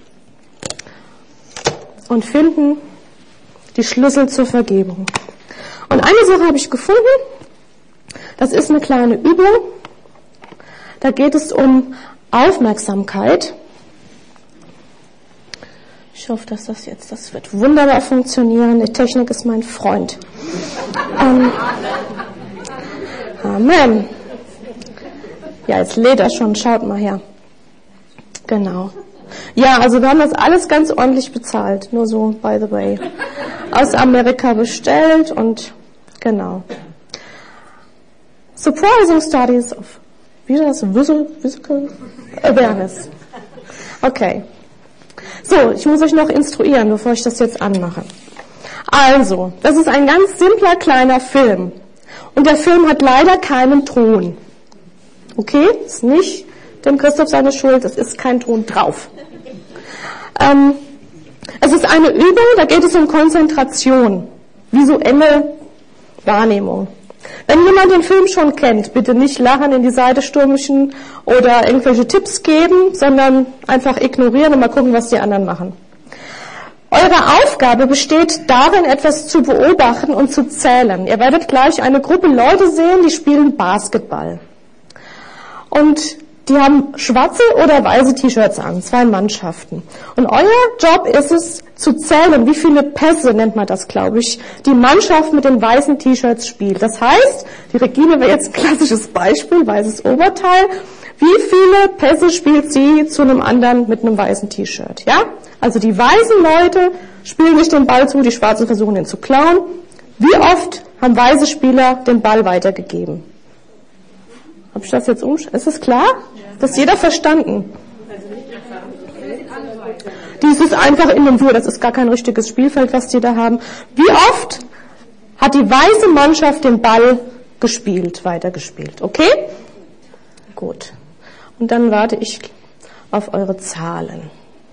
und finden die Schlüssel zur Vergebung? Und eine Sache habe ich gefunden, das ist eine kleine Übung. Da geht es um Aufmerksamkeit. Ich Ich hoffe, dass das wird wunderbar funktionieren. Die Technik ist mein Freund. Amen. Ja, jetzt lädt er schon. Schaut mal her. Genau. Ja, also wir haben das alles ganz ordentlich bezahlt. Nur so, by the way. Aus Amerika bestellt und genau. Surprising Studies of, wie das? Physical Awareness. Okay. So, ich muss euch noch instruieren, bevor ich das jetzt anmache. Also, das ist ein ganz simpler kleiner Film. Und der Film hat leider keinen Ton. Okay? Ist nicht dem Christoph seine Schuld, es ist kein Ton drauf. Es ist eine Übung, da geht es um Konzentration, visuelle Wahrnehmung. Wenn jemand den Film schon kennt, bitte nicht lachen, in die Seite stürmischen oder irgendwelche Tipps geben, sondern einfach ignorieren und mal gucken, was die anderen machen. Eure Aufgabe besteht darin, etwas zu beobachten und zu zählen. Ihr werdet gleich eine Gruppe Leute sehen, die spielen Basketball. Und die haben schwarze oder weiße T-Shirts an, 2 Mannschaften. Und euer Job ist es, zu zählen, wie viele Pässe, nennt man das, glaube ich, die Mannschaft mit den weißen T-Shirts spielt. Das heißt, die Regine wäre jetzt ein klassisches Beispiel, weißes Oberteil. Wie viele Pässe spielt sie zu einem anderen mit einem weißen T-Shirt? Ja? Also die weißen Leute spielen nicht den Ball zu, die Schwarzen versuchen ihn zu klauen. Wie oft haben weiße Spieler den Ball weitergegeben? Habe ich das jetzt Ist es klar? Das jeder verstanden? Dies ist einfach Inventur, das ist gar kein richtiges Spielfeld, was die da haben. Wie oft hat die weiße Mannschaft den Ball weitergespielt? Okay? Gut. Und dann warte ich auf eure Zahlen.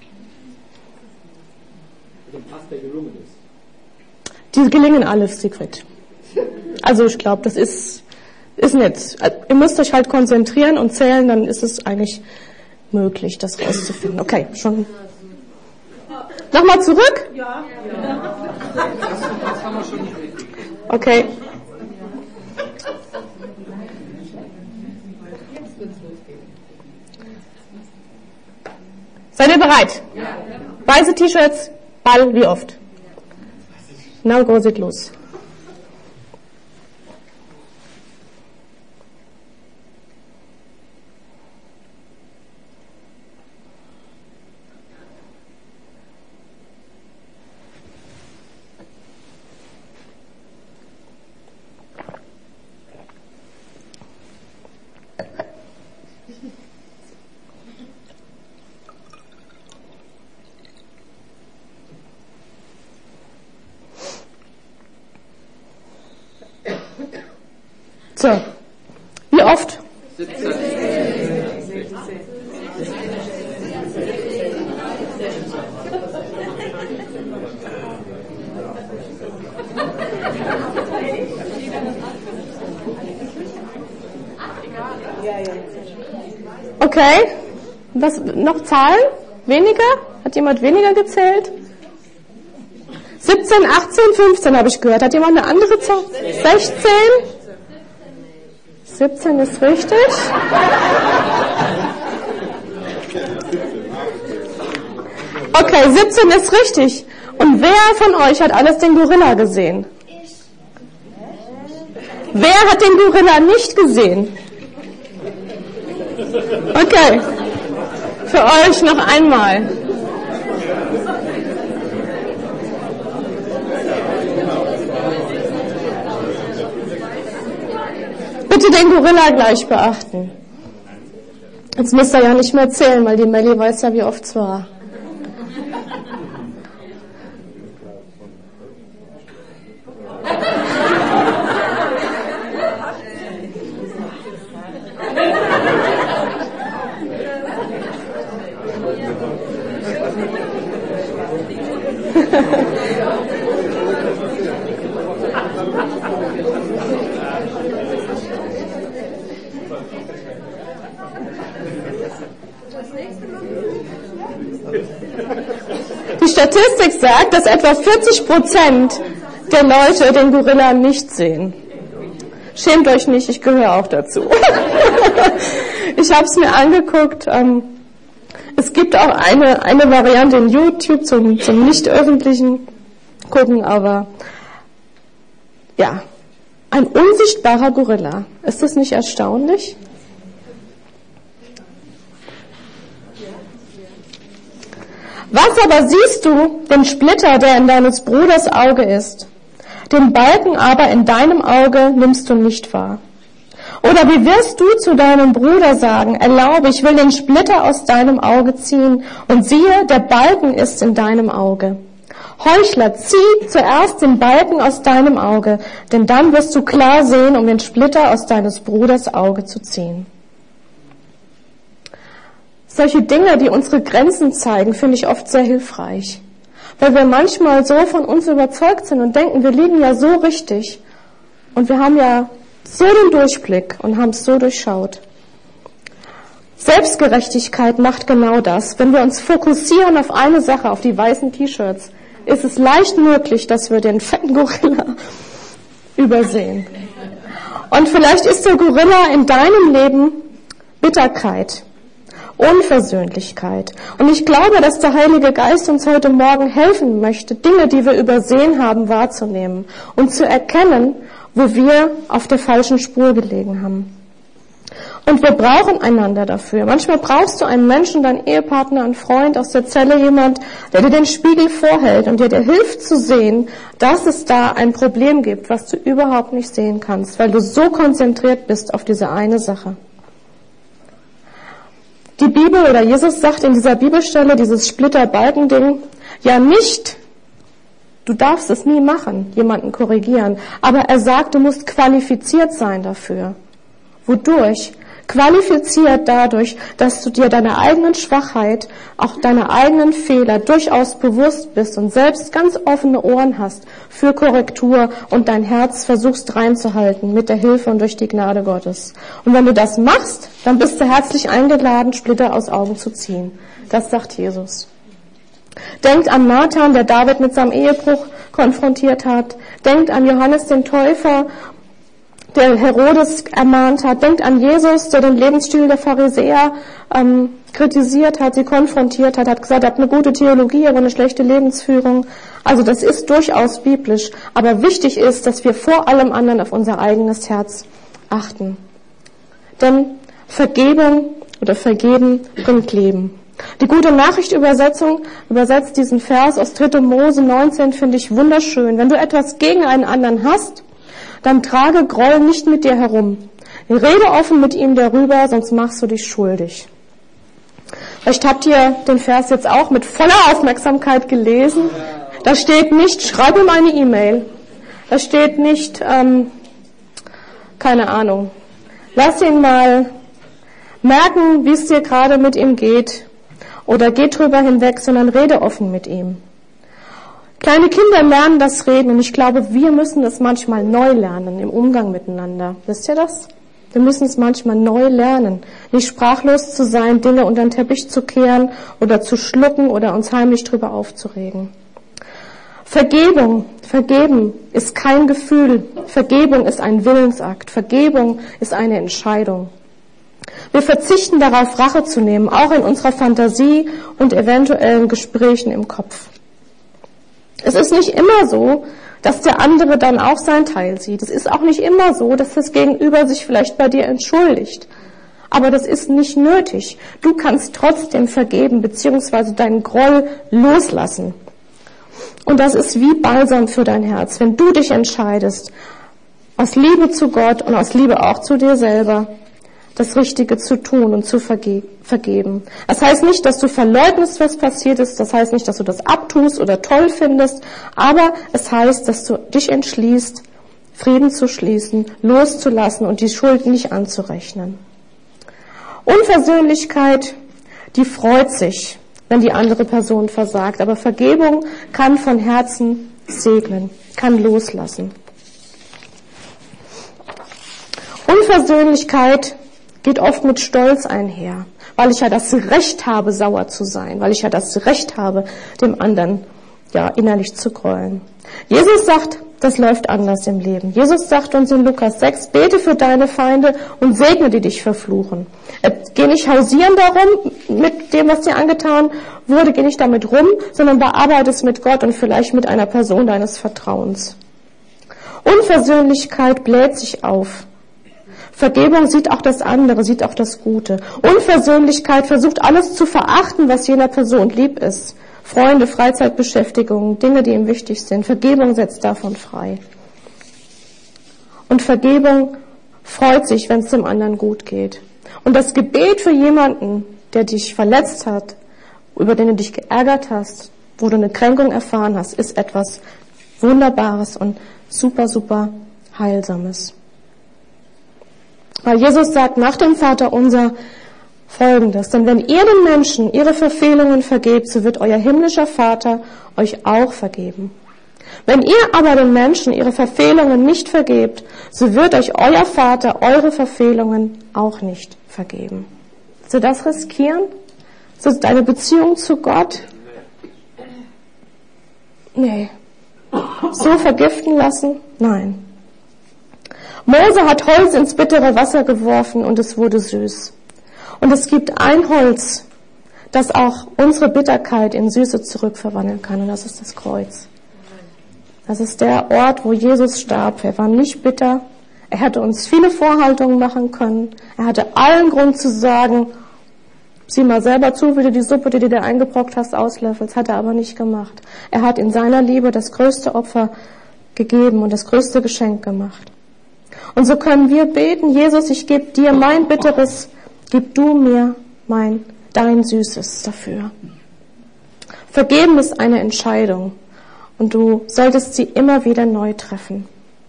Die gelingen alle, Sigrid. Also ich glaube, das ist nett. Ihr müsst euch halt konzentrieren und zählen, dann ist es eigentlich möglich, das rauszufinden. Okay, schon. Nochmal zurück? Ja. Okay. Seid ihr bereit? Ja. Weiße T-Shirts, Ball, wie oft? Now goes it los. So, wie oft? 17. Okay, was noch Zahlen? Weniger? Hat jemand weniger gezählt? 17, 18, 15 habe ich gehört. Hat jemand eine andere Zahl? 16? 17 ist richtig. Okay, 17 ist richtig. Und wer von euch hat alles den Gorilla gesehen? Wer hat den Gorilla nicht gesehen? Okay, für euch noch einmal. Bitte den Gorilla gleich beachten. Jetzt müsst ihr ja nicht mehr zählen, weil die Melli weiß ja, wie oft es war. Die Statistik sagt, dass etwa 40% der Leute den Gorilla nicht sehen. Schämt euch nicht, ich gehöre auch dazu. Ich habe es mir angeguckt. Es gibt auch eine Variante in YouTube zum nicht öffentlichen Gucken, aber ja, ein unsichtbarer Gorilla. Ist das nicht erstaunlich? Was aber siehst du, den Splitter, der in deines Bruders Auge ist? Den Balken aber in deinem Auge nimmst du nicht wahr. Oder wie wirst du zu deinem Bruder sagen, erlaube, ich will den Splitter aus deinem Auge ziehen, und siehe, der Balken ist in deinem Auge. Heuchler, zieh zuerst den Balken aus deinem Auge, denn dann wirst du klar sehen, um den Splitter aus deines Bruders Auge zu ziehen. Solche Dinge, die unsere Grenzen zeigen, finde ich oft sehr hilfreich. Weil wir manchmal so von uns überzeugt sind und denken, wir liegen ja so richtig. Und wir haben ja so den Durchblick und haben es so durchschaut. Selbstgerechtigkeit macht genau das. Wenn wir uns fokussieren auf eine Sache, auf die weißen T-Shirts, ist es leicht möglich, dass wir den fetten Gorilla übersehen. Und vielleicht ist der Gorilla in deinem Leben Bitterkeit, Unversöhnlichkeit. Und ich glaube, dass der Heilige Geist uns heute Morgen helfen möchte, Dinge, die wir übersehen haben, wahrzunehmen und zu erkennen, wo wir auf der falschen Spur gelegen haben. Und wir brauchen einander dafür. Manchmal brauchst du einen Menschen, deinen Ehepartner, einen Freund aus der Zelle, jemand, der dir den Spiegel vorhält und dir hilft zu sehen, dass es da ein Problem gibt, was du überhaupt nicht sehen kannst, weil du so konzentriert bist auf diese eine Sache. Die Bibel oder Jesus sagt in dieser Bibelstelle, dieses Splitter-Balken-Ding, ja nicht, du darfst es nie machen, jemanden korrigieren, aber er sagt, du musst qualifiziert sein dafür. Wodurch? Qualifiziert dadurch, dass du dir deiner eigenen Schwachheit, auch deiner eigenen Fehler durchaus bewusst bist und selbst ganz offene Ohren hast für Korrektur und dein Herz versuchst reinzuhalten mit der Hilfe und durch die Gnade Gottes. Und wenn du das machst, dann bist du herzlich eingeladen, Splitter aus Augen zu ziehen. Das sagt Jesus. Denkt an Nathan, der David mit seinem Ehebruch konfrontiert hat. Denkt an Johannes den Täufer, der Herodes ermahnt hat. Denkt an Jesus, der den Lebensstil der Pharisäer kritisiert hat, sie konfrontiert hat gesagt, ihr habt eine gute Theologie, aber eine schlechte Lebensführung. Also das ist durchaus biblisch. Aber wichtig ist, dass wir vor allem anderen auf unser eigenes Herz achten. Denn Vergebung oder Vergeben bringt Leben. Die Gute Nachricht Übersetzung übersetzt diesen Vers aus 3. Mose 19, finde ich wunderschön. Wenn du etwas gegen einen anderen hast, dann trage Groll nicht mit dir herum. Rede offen mit ihm darüber, sonst machst du dich schuldig. Vielleicht habt ihr den Vers jetzt auch mit voller Aufmerksamkeit gelesen. Da steht nicht, schreib ihm eine E-Mail. Da steht nicht, keine Ahnung, lass ihn mal merken, wie es dir gerade mit ihm geht. Oder geh drüber hinweg, sondern rede offen mit ihm. Kleine Kinder lernen das Reden und ich glaube, wir müssen es manchmal neu lernen im Umgang miteinander. Wisst ihr das? Wir müssen es manchmal neu lernen. Nicht sprachlos zu sein, Dinge unter den Teppich zu kehren oder zu schlucken oder uns heimlich drüber aufzuregen. Vergebung, vergeben ist kein Gefühl. Vergebung ist ein Willensakt. Vergebung ist eine Entscheidung. Wir verzichten darauf, Rache zu nehmen, auch in unserer Fantasie und eventuellen Gesprächen im Kopf. Es ist nicht immer so, dass der andere dann auch sein Teil sieht. Es ist auch nicht immer so, dass das Gegenüber sich vielleicht bei dir entschuldigt. Aber das ist nicht nötig. Du kannst trotzdem vergeben bzw. deinen Groll loslassen. Und das ist wie Balsam für dein Herz, wenn du dich entscheidest, aus Liebe zu Gott und aus Liebe auch zu dir selber, das Richtige zu tun und zu vergeben. Das heißt nicht, dass du verleugnest, was passiert ist. Das heißt nicht, dass du das abtust oder toll findest. Aber es heißt, dass du dich entschließt, Frieden zu schließen, loszulassen und die Schuld nicht anzurechnen. Unversöhnlichkeit, die freut sich, wenn die andere Person versagt. Aber Vergebung kann von Herzen segnen, kann loslassen. Unversöhnlichkeit geht oft mit Stolz einher, weil ich ja das Recht habe, sauer zu sein, weil ich ja das Recht habe, dem anderen innerlich zu grollen. Jesus sagt, das läuft anders im Leben. Jesus sagt uns in Lukas 6, bete für deine Feinde und segne, die dich verfluchen. Geh nicht hausieren darum mit dem, was dir angetan wurde, geh nicht damit rum, sondern bearbeite es mit Gott und vielleicht mit einer Person deines Vertrauens. Unversöhnlichkeit bläht sich auf. Vergebung sieht auch das andere, sieht auch das Gute. Unversöhnlichkeit versucht alles zu verachten, was jener Person lieb ist. Freunde, Freizeitbeschäftigungen, Dinge, die ihm wichtig sind. Vergebung setzt davon frei. Und Vergebung freut sich, wenn es dem anderen gut geht. Und das Gebet für jemanden, der dich verletzt hat, über den du dich geärgert hast, wo du eine Kränkung erfahren hast, ist etwas Wunderbares und super, super Heilsames. Weil Jesus sagt nach dem Vaterunser Folgendes: Denn wenn ihr den Menschen ihre Verfehlungen vergebt, so wird euer himmlischer Vater euch auch vergeben. Wenn ihr aber den Menschen ihre Verfehlungen nicht vergebt, so wird euch euer Vater eure Verfehlungen auch nicht vergeben. Willst du das riskieren? Ist das deine Beziehung zu Gott? Nee. So vergiften lassen? Nein. Mose hat Holz ins bittere Wasser geworfen und es wurde süß. Und es gibt ein Holz, das auch unsere Bitterkeit in Süße zurückverwandeln kann, und das ist das Kreuz. Das ist der Ort, wo Jesus starb. Er war nicht bitter. Er hätte uns viele Vorhaltungen machen können. Er hatte allen Grund zu sagen, sieh mal selber zu, wie du die Suppe, die du dir eingebrockt hast, auslöffelst. Hat er aber nicht gemacht. Er hat in seiner Liebe das größte Opfer gegeben und das größte Geschenk gemacht. Und so können wir beten: Jesus, ich gebe dir mein Bitteres, gib du mir dein Süßes dafür. Vergeben ist eine Entscheidung und du solltest sie immer wieder neu treffen.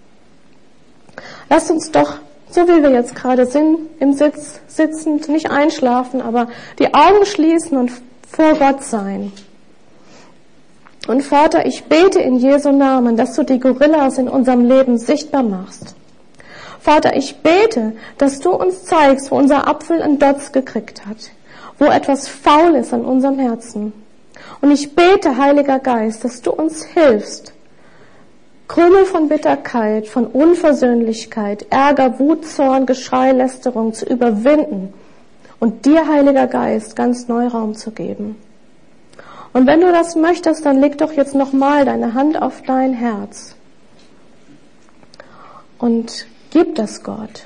Lass uns doch, so wie wir jetzt gerade sind, im Sitz sitzend, nicht einschlafen, aber die Augen schließen und vor Gott sein. Und Vater, ich bete in Jesu Namen, dass du die Gorillas in unserem Leben sichtbar machst. Vater, ich bete, dass du uns zeigst, wo unser Apfel einen Dotz gekriegt hat, wo etwas faul ist an unserem Herzen. Und ich bete, Heiliger Geist, dass du uns hilfst, Krümel von Bitterkeit, von Unversöhnlichkeit, Ärger, Wut, Zorn, Geschrei, Lästerung zu überwinden und dir, Heiliger Geist, ganz neu Raum zu geben. Und wenn du das möchtest, dann leg doch jetzt nochmal deine Hand auf dein Herz und gib das Gott.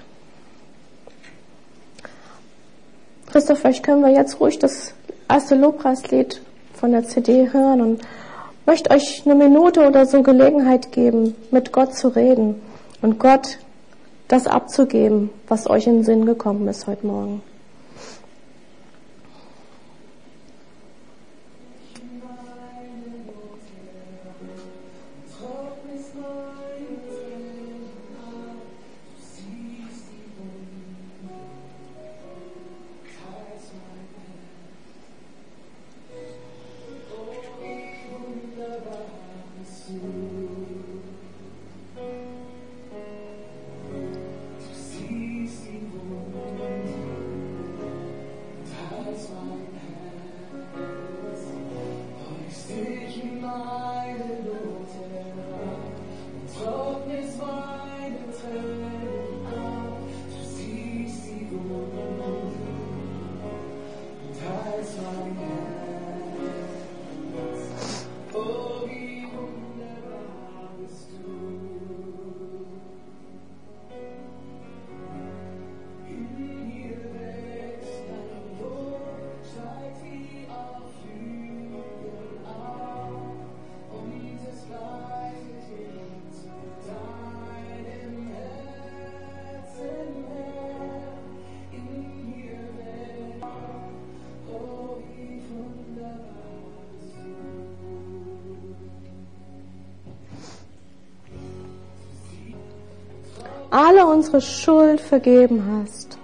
Christoph, vielleicht können wir jetzt ruhig das erste Lobpreislied von der CD hören und möchte euch eine Minute oder so Gelegenheit geben, mit Gott zu reden und Gott das abzugeben, was euch in den Sinn gekommen ist heute Morgen. Alle unsere Schuld vergeben hast.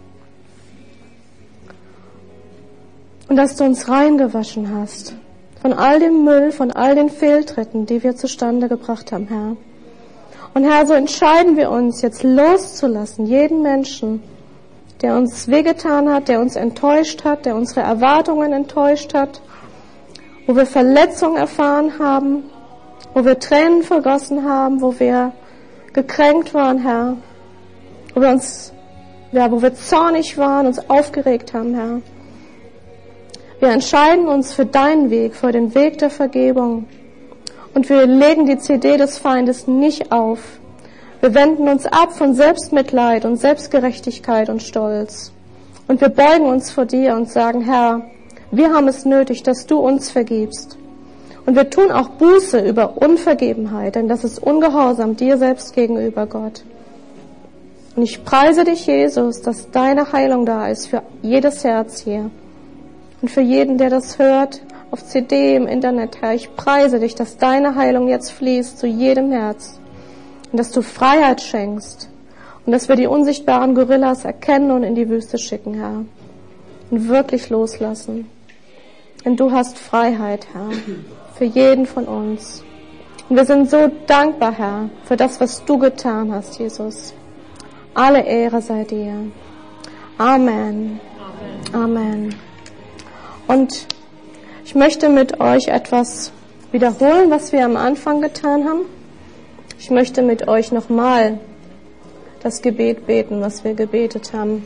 Und dass du uns reingewaschen hast von all dem Müll, von all den Fehltritten, die wir zustande gebracht haben, Herr. Und Herr, so entscheiden wir uns jetzt loszulassen, jeden Menschen, der uns wehgetan hat, der uns enttäuscht hat, der unsere Erwartungen enttäuscht hat, wo wir Verletzungen erfahren haben, wo wir Tränen vergossen haben, wo wir gekränkt waren, Herr, wo wir zornig waren, uns aufgeregt haben, Herr. Wir entscheiden uns für deinen Weg, für den Weg der Vergebung. Und wir legen die CD des Feindes nicht auf. Wir wenden uns ab von Selbstmitleid und Selbstgerechtigkeit und Stolz. Und wir beugen uns vor dir und sagen, Herr, wir haben es nötig, dass du uns vergibst. Und wir tun auch Buße über Unvergebenheit, denn das ist Ungehorsam dir selbst gegenüber, Gott. Und ich preise dich, Jesus, dass deine Heilung da ist für jedes Herz hier. Und für jeden, der das hört, auf CD, im Internet, Herr, ich preise dich, dass deine Heilung jetzt fließt zu jedem Herz. Und dass du Freiheit schenkst. Und dass wir die unsichtbaren Gorillas erkennen und in die Wüste schicken, Herr. Und wirklich loslassen. Denn du hast Freiheit, Herr, für jeden von uns. Und wir sind so dankbar, Herr, für das, was du getan hast, Jesus. Alle Ehre sei dir. Amen. Amen. Und ich möchte mit euch etwas wiederholen, was wir am Anfang getan haben. Ich möchte mit euch nochmal das Gebet beten, was wir gebetet haben.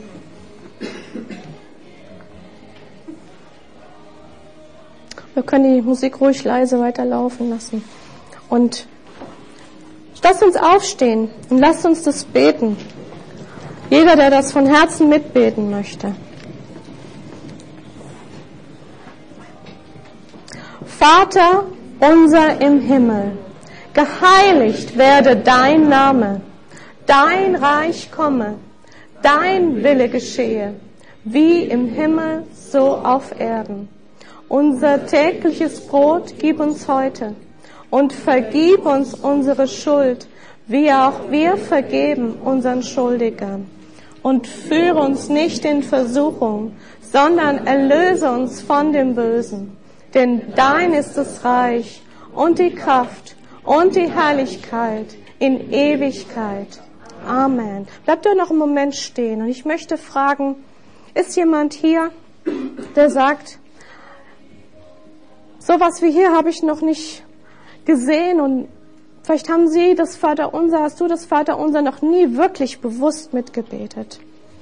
Wir können die Musik ruhig leise weiterlaufen lassen. Und lasst uns aufstehen und lasst uns das beten. Jeder, der das von Herzen mitbeten möchte. Vater unser im Himmel, geheiligt werde dein Name, dein Reich komme, dein Wille geschehe, wie im Himmel, so auf Erden. Unser tägliches Brot gib uns heute und vergib uns unsere Schuld, wie auch wir vergeben unseren Schuldigern. Und führe uns nicht in Versuchung, sondern erlöse uns von dem Bösen. Denn dein ist das Reich und die Kraft und die Herrlichkeit in Ewigkeit. Amen. Bleibt doch noch einen Moment stehen. Und ich möchte fragen, ist jemand hier, der sagt, sowas wie hier habe ich noch nicht gesehen und vielleicht haben Sie das Vaterunser, hast du das Vaterunser noch nie wirklich bewusst mitgebetet.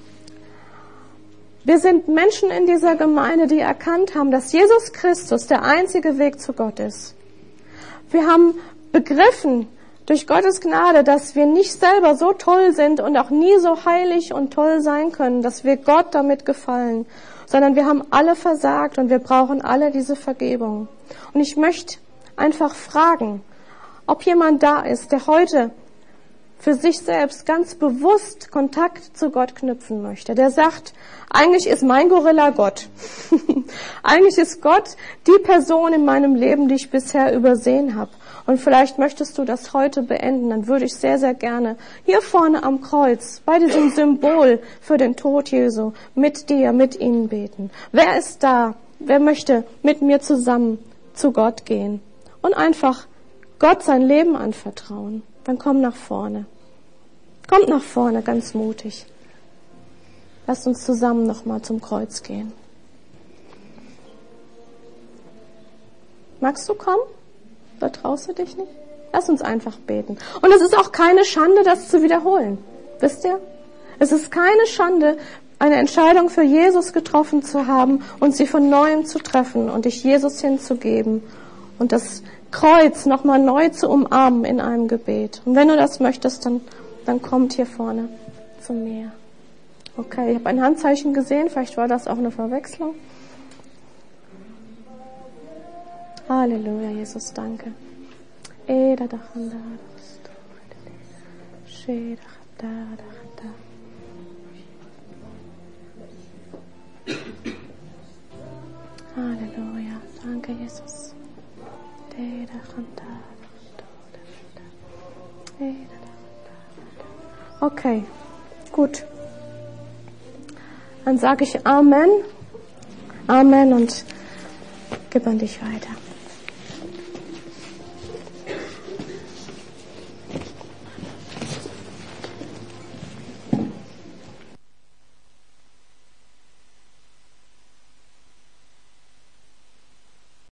Wir sind Menschen in dieser Gemeinde, die erkannt haben, dass Jesus Christus der einzige Weg zu Gott ist. Wir haben begriffen durch Gottes Gnade, dass wir nicht selber so toll sind und auch nie so heilig und toll sein können, dass wir Gott damit gefallen, sondern wir haben alle versagt und wir brauchen alle diese Vergebung. Und ich möchte einfach fragen, ob jemand da ist, der heute für sich selbst ganz bewusst Kontakt zu Gott knüpfen möchte. Der sagt, eigentlich ist mein Gorilla Gott. Eigentlich ist Gott die Person in meinem Leben, die ich bisher übersehen habe. Und vielleicht möchtest du das heute beenden. Dann würde ich sehr, sehr gerne hier vorne am Kreuz, bei diesem Symbol für den Tod Jesu, mit dir, mit ihnen beten. Wer ist da? Wer möchte mit mir zusammen zu Gott gehen? Und einfach Gott sein Leben anvertrauen. Dann komm nach vorne. Kommt nach vorne, ganz mutig. Lasst uns zusammen nochmal zum Kreuz gehen. Magst du kommen? Oder traust du dich nicht? Lass uns einfach beten. Und es ist auch keine Schande, das zu wiederholen. Wisst ihr? Es ist keine Schande, eine Entscheidung für Jesus getroffen zu haben und sie von Neuem zu treffen und dich Jesus hinzugeben und das Kreuz nochmal neu zu umarmen in einem Gebet. Und wenn du das möchtest, dann kommt hier vorne zu mir. Okay, ich habe ein Handzeichen gesehen, vielleicht war das auch eine Verwechslung. Halleluja, Jesus, danke. Halleluja, danke, Jesus. Okay, gut. Dann sage ich Amen. Amen und gib an dich weiter.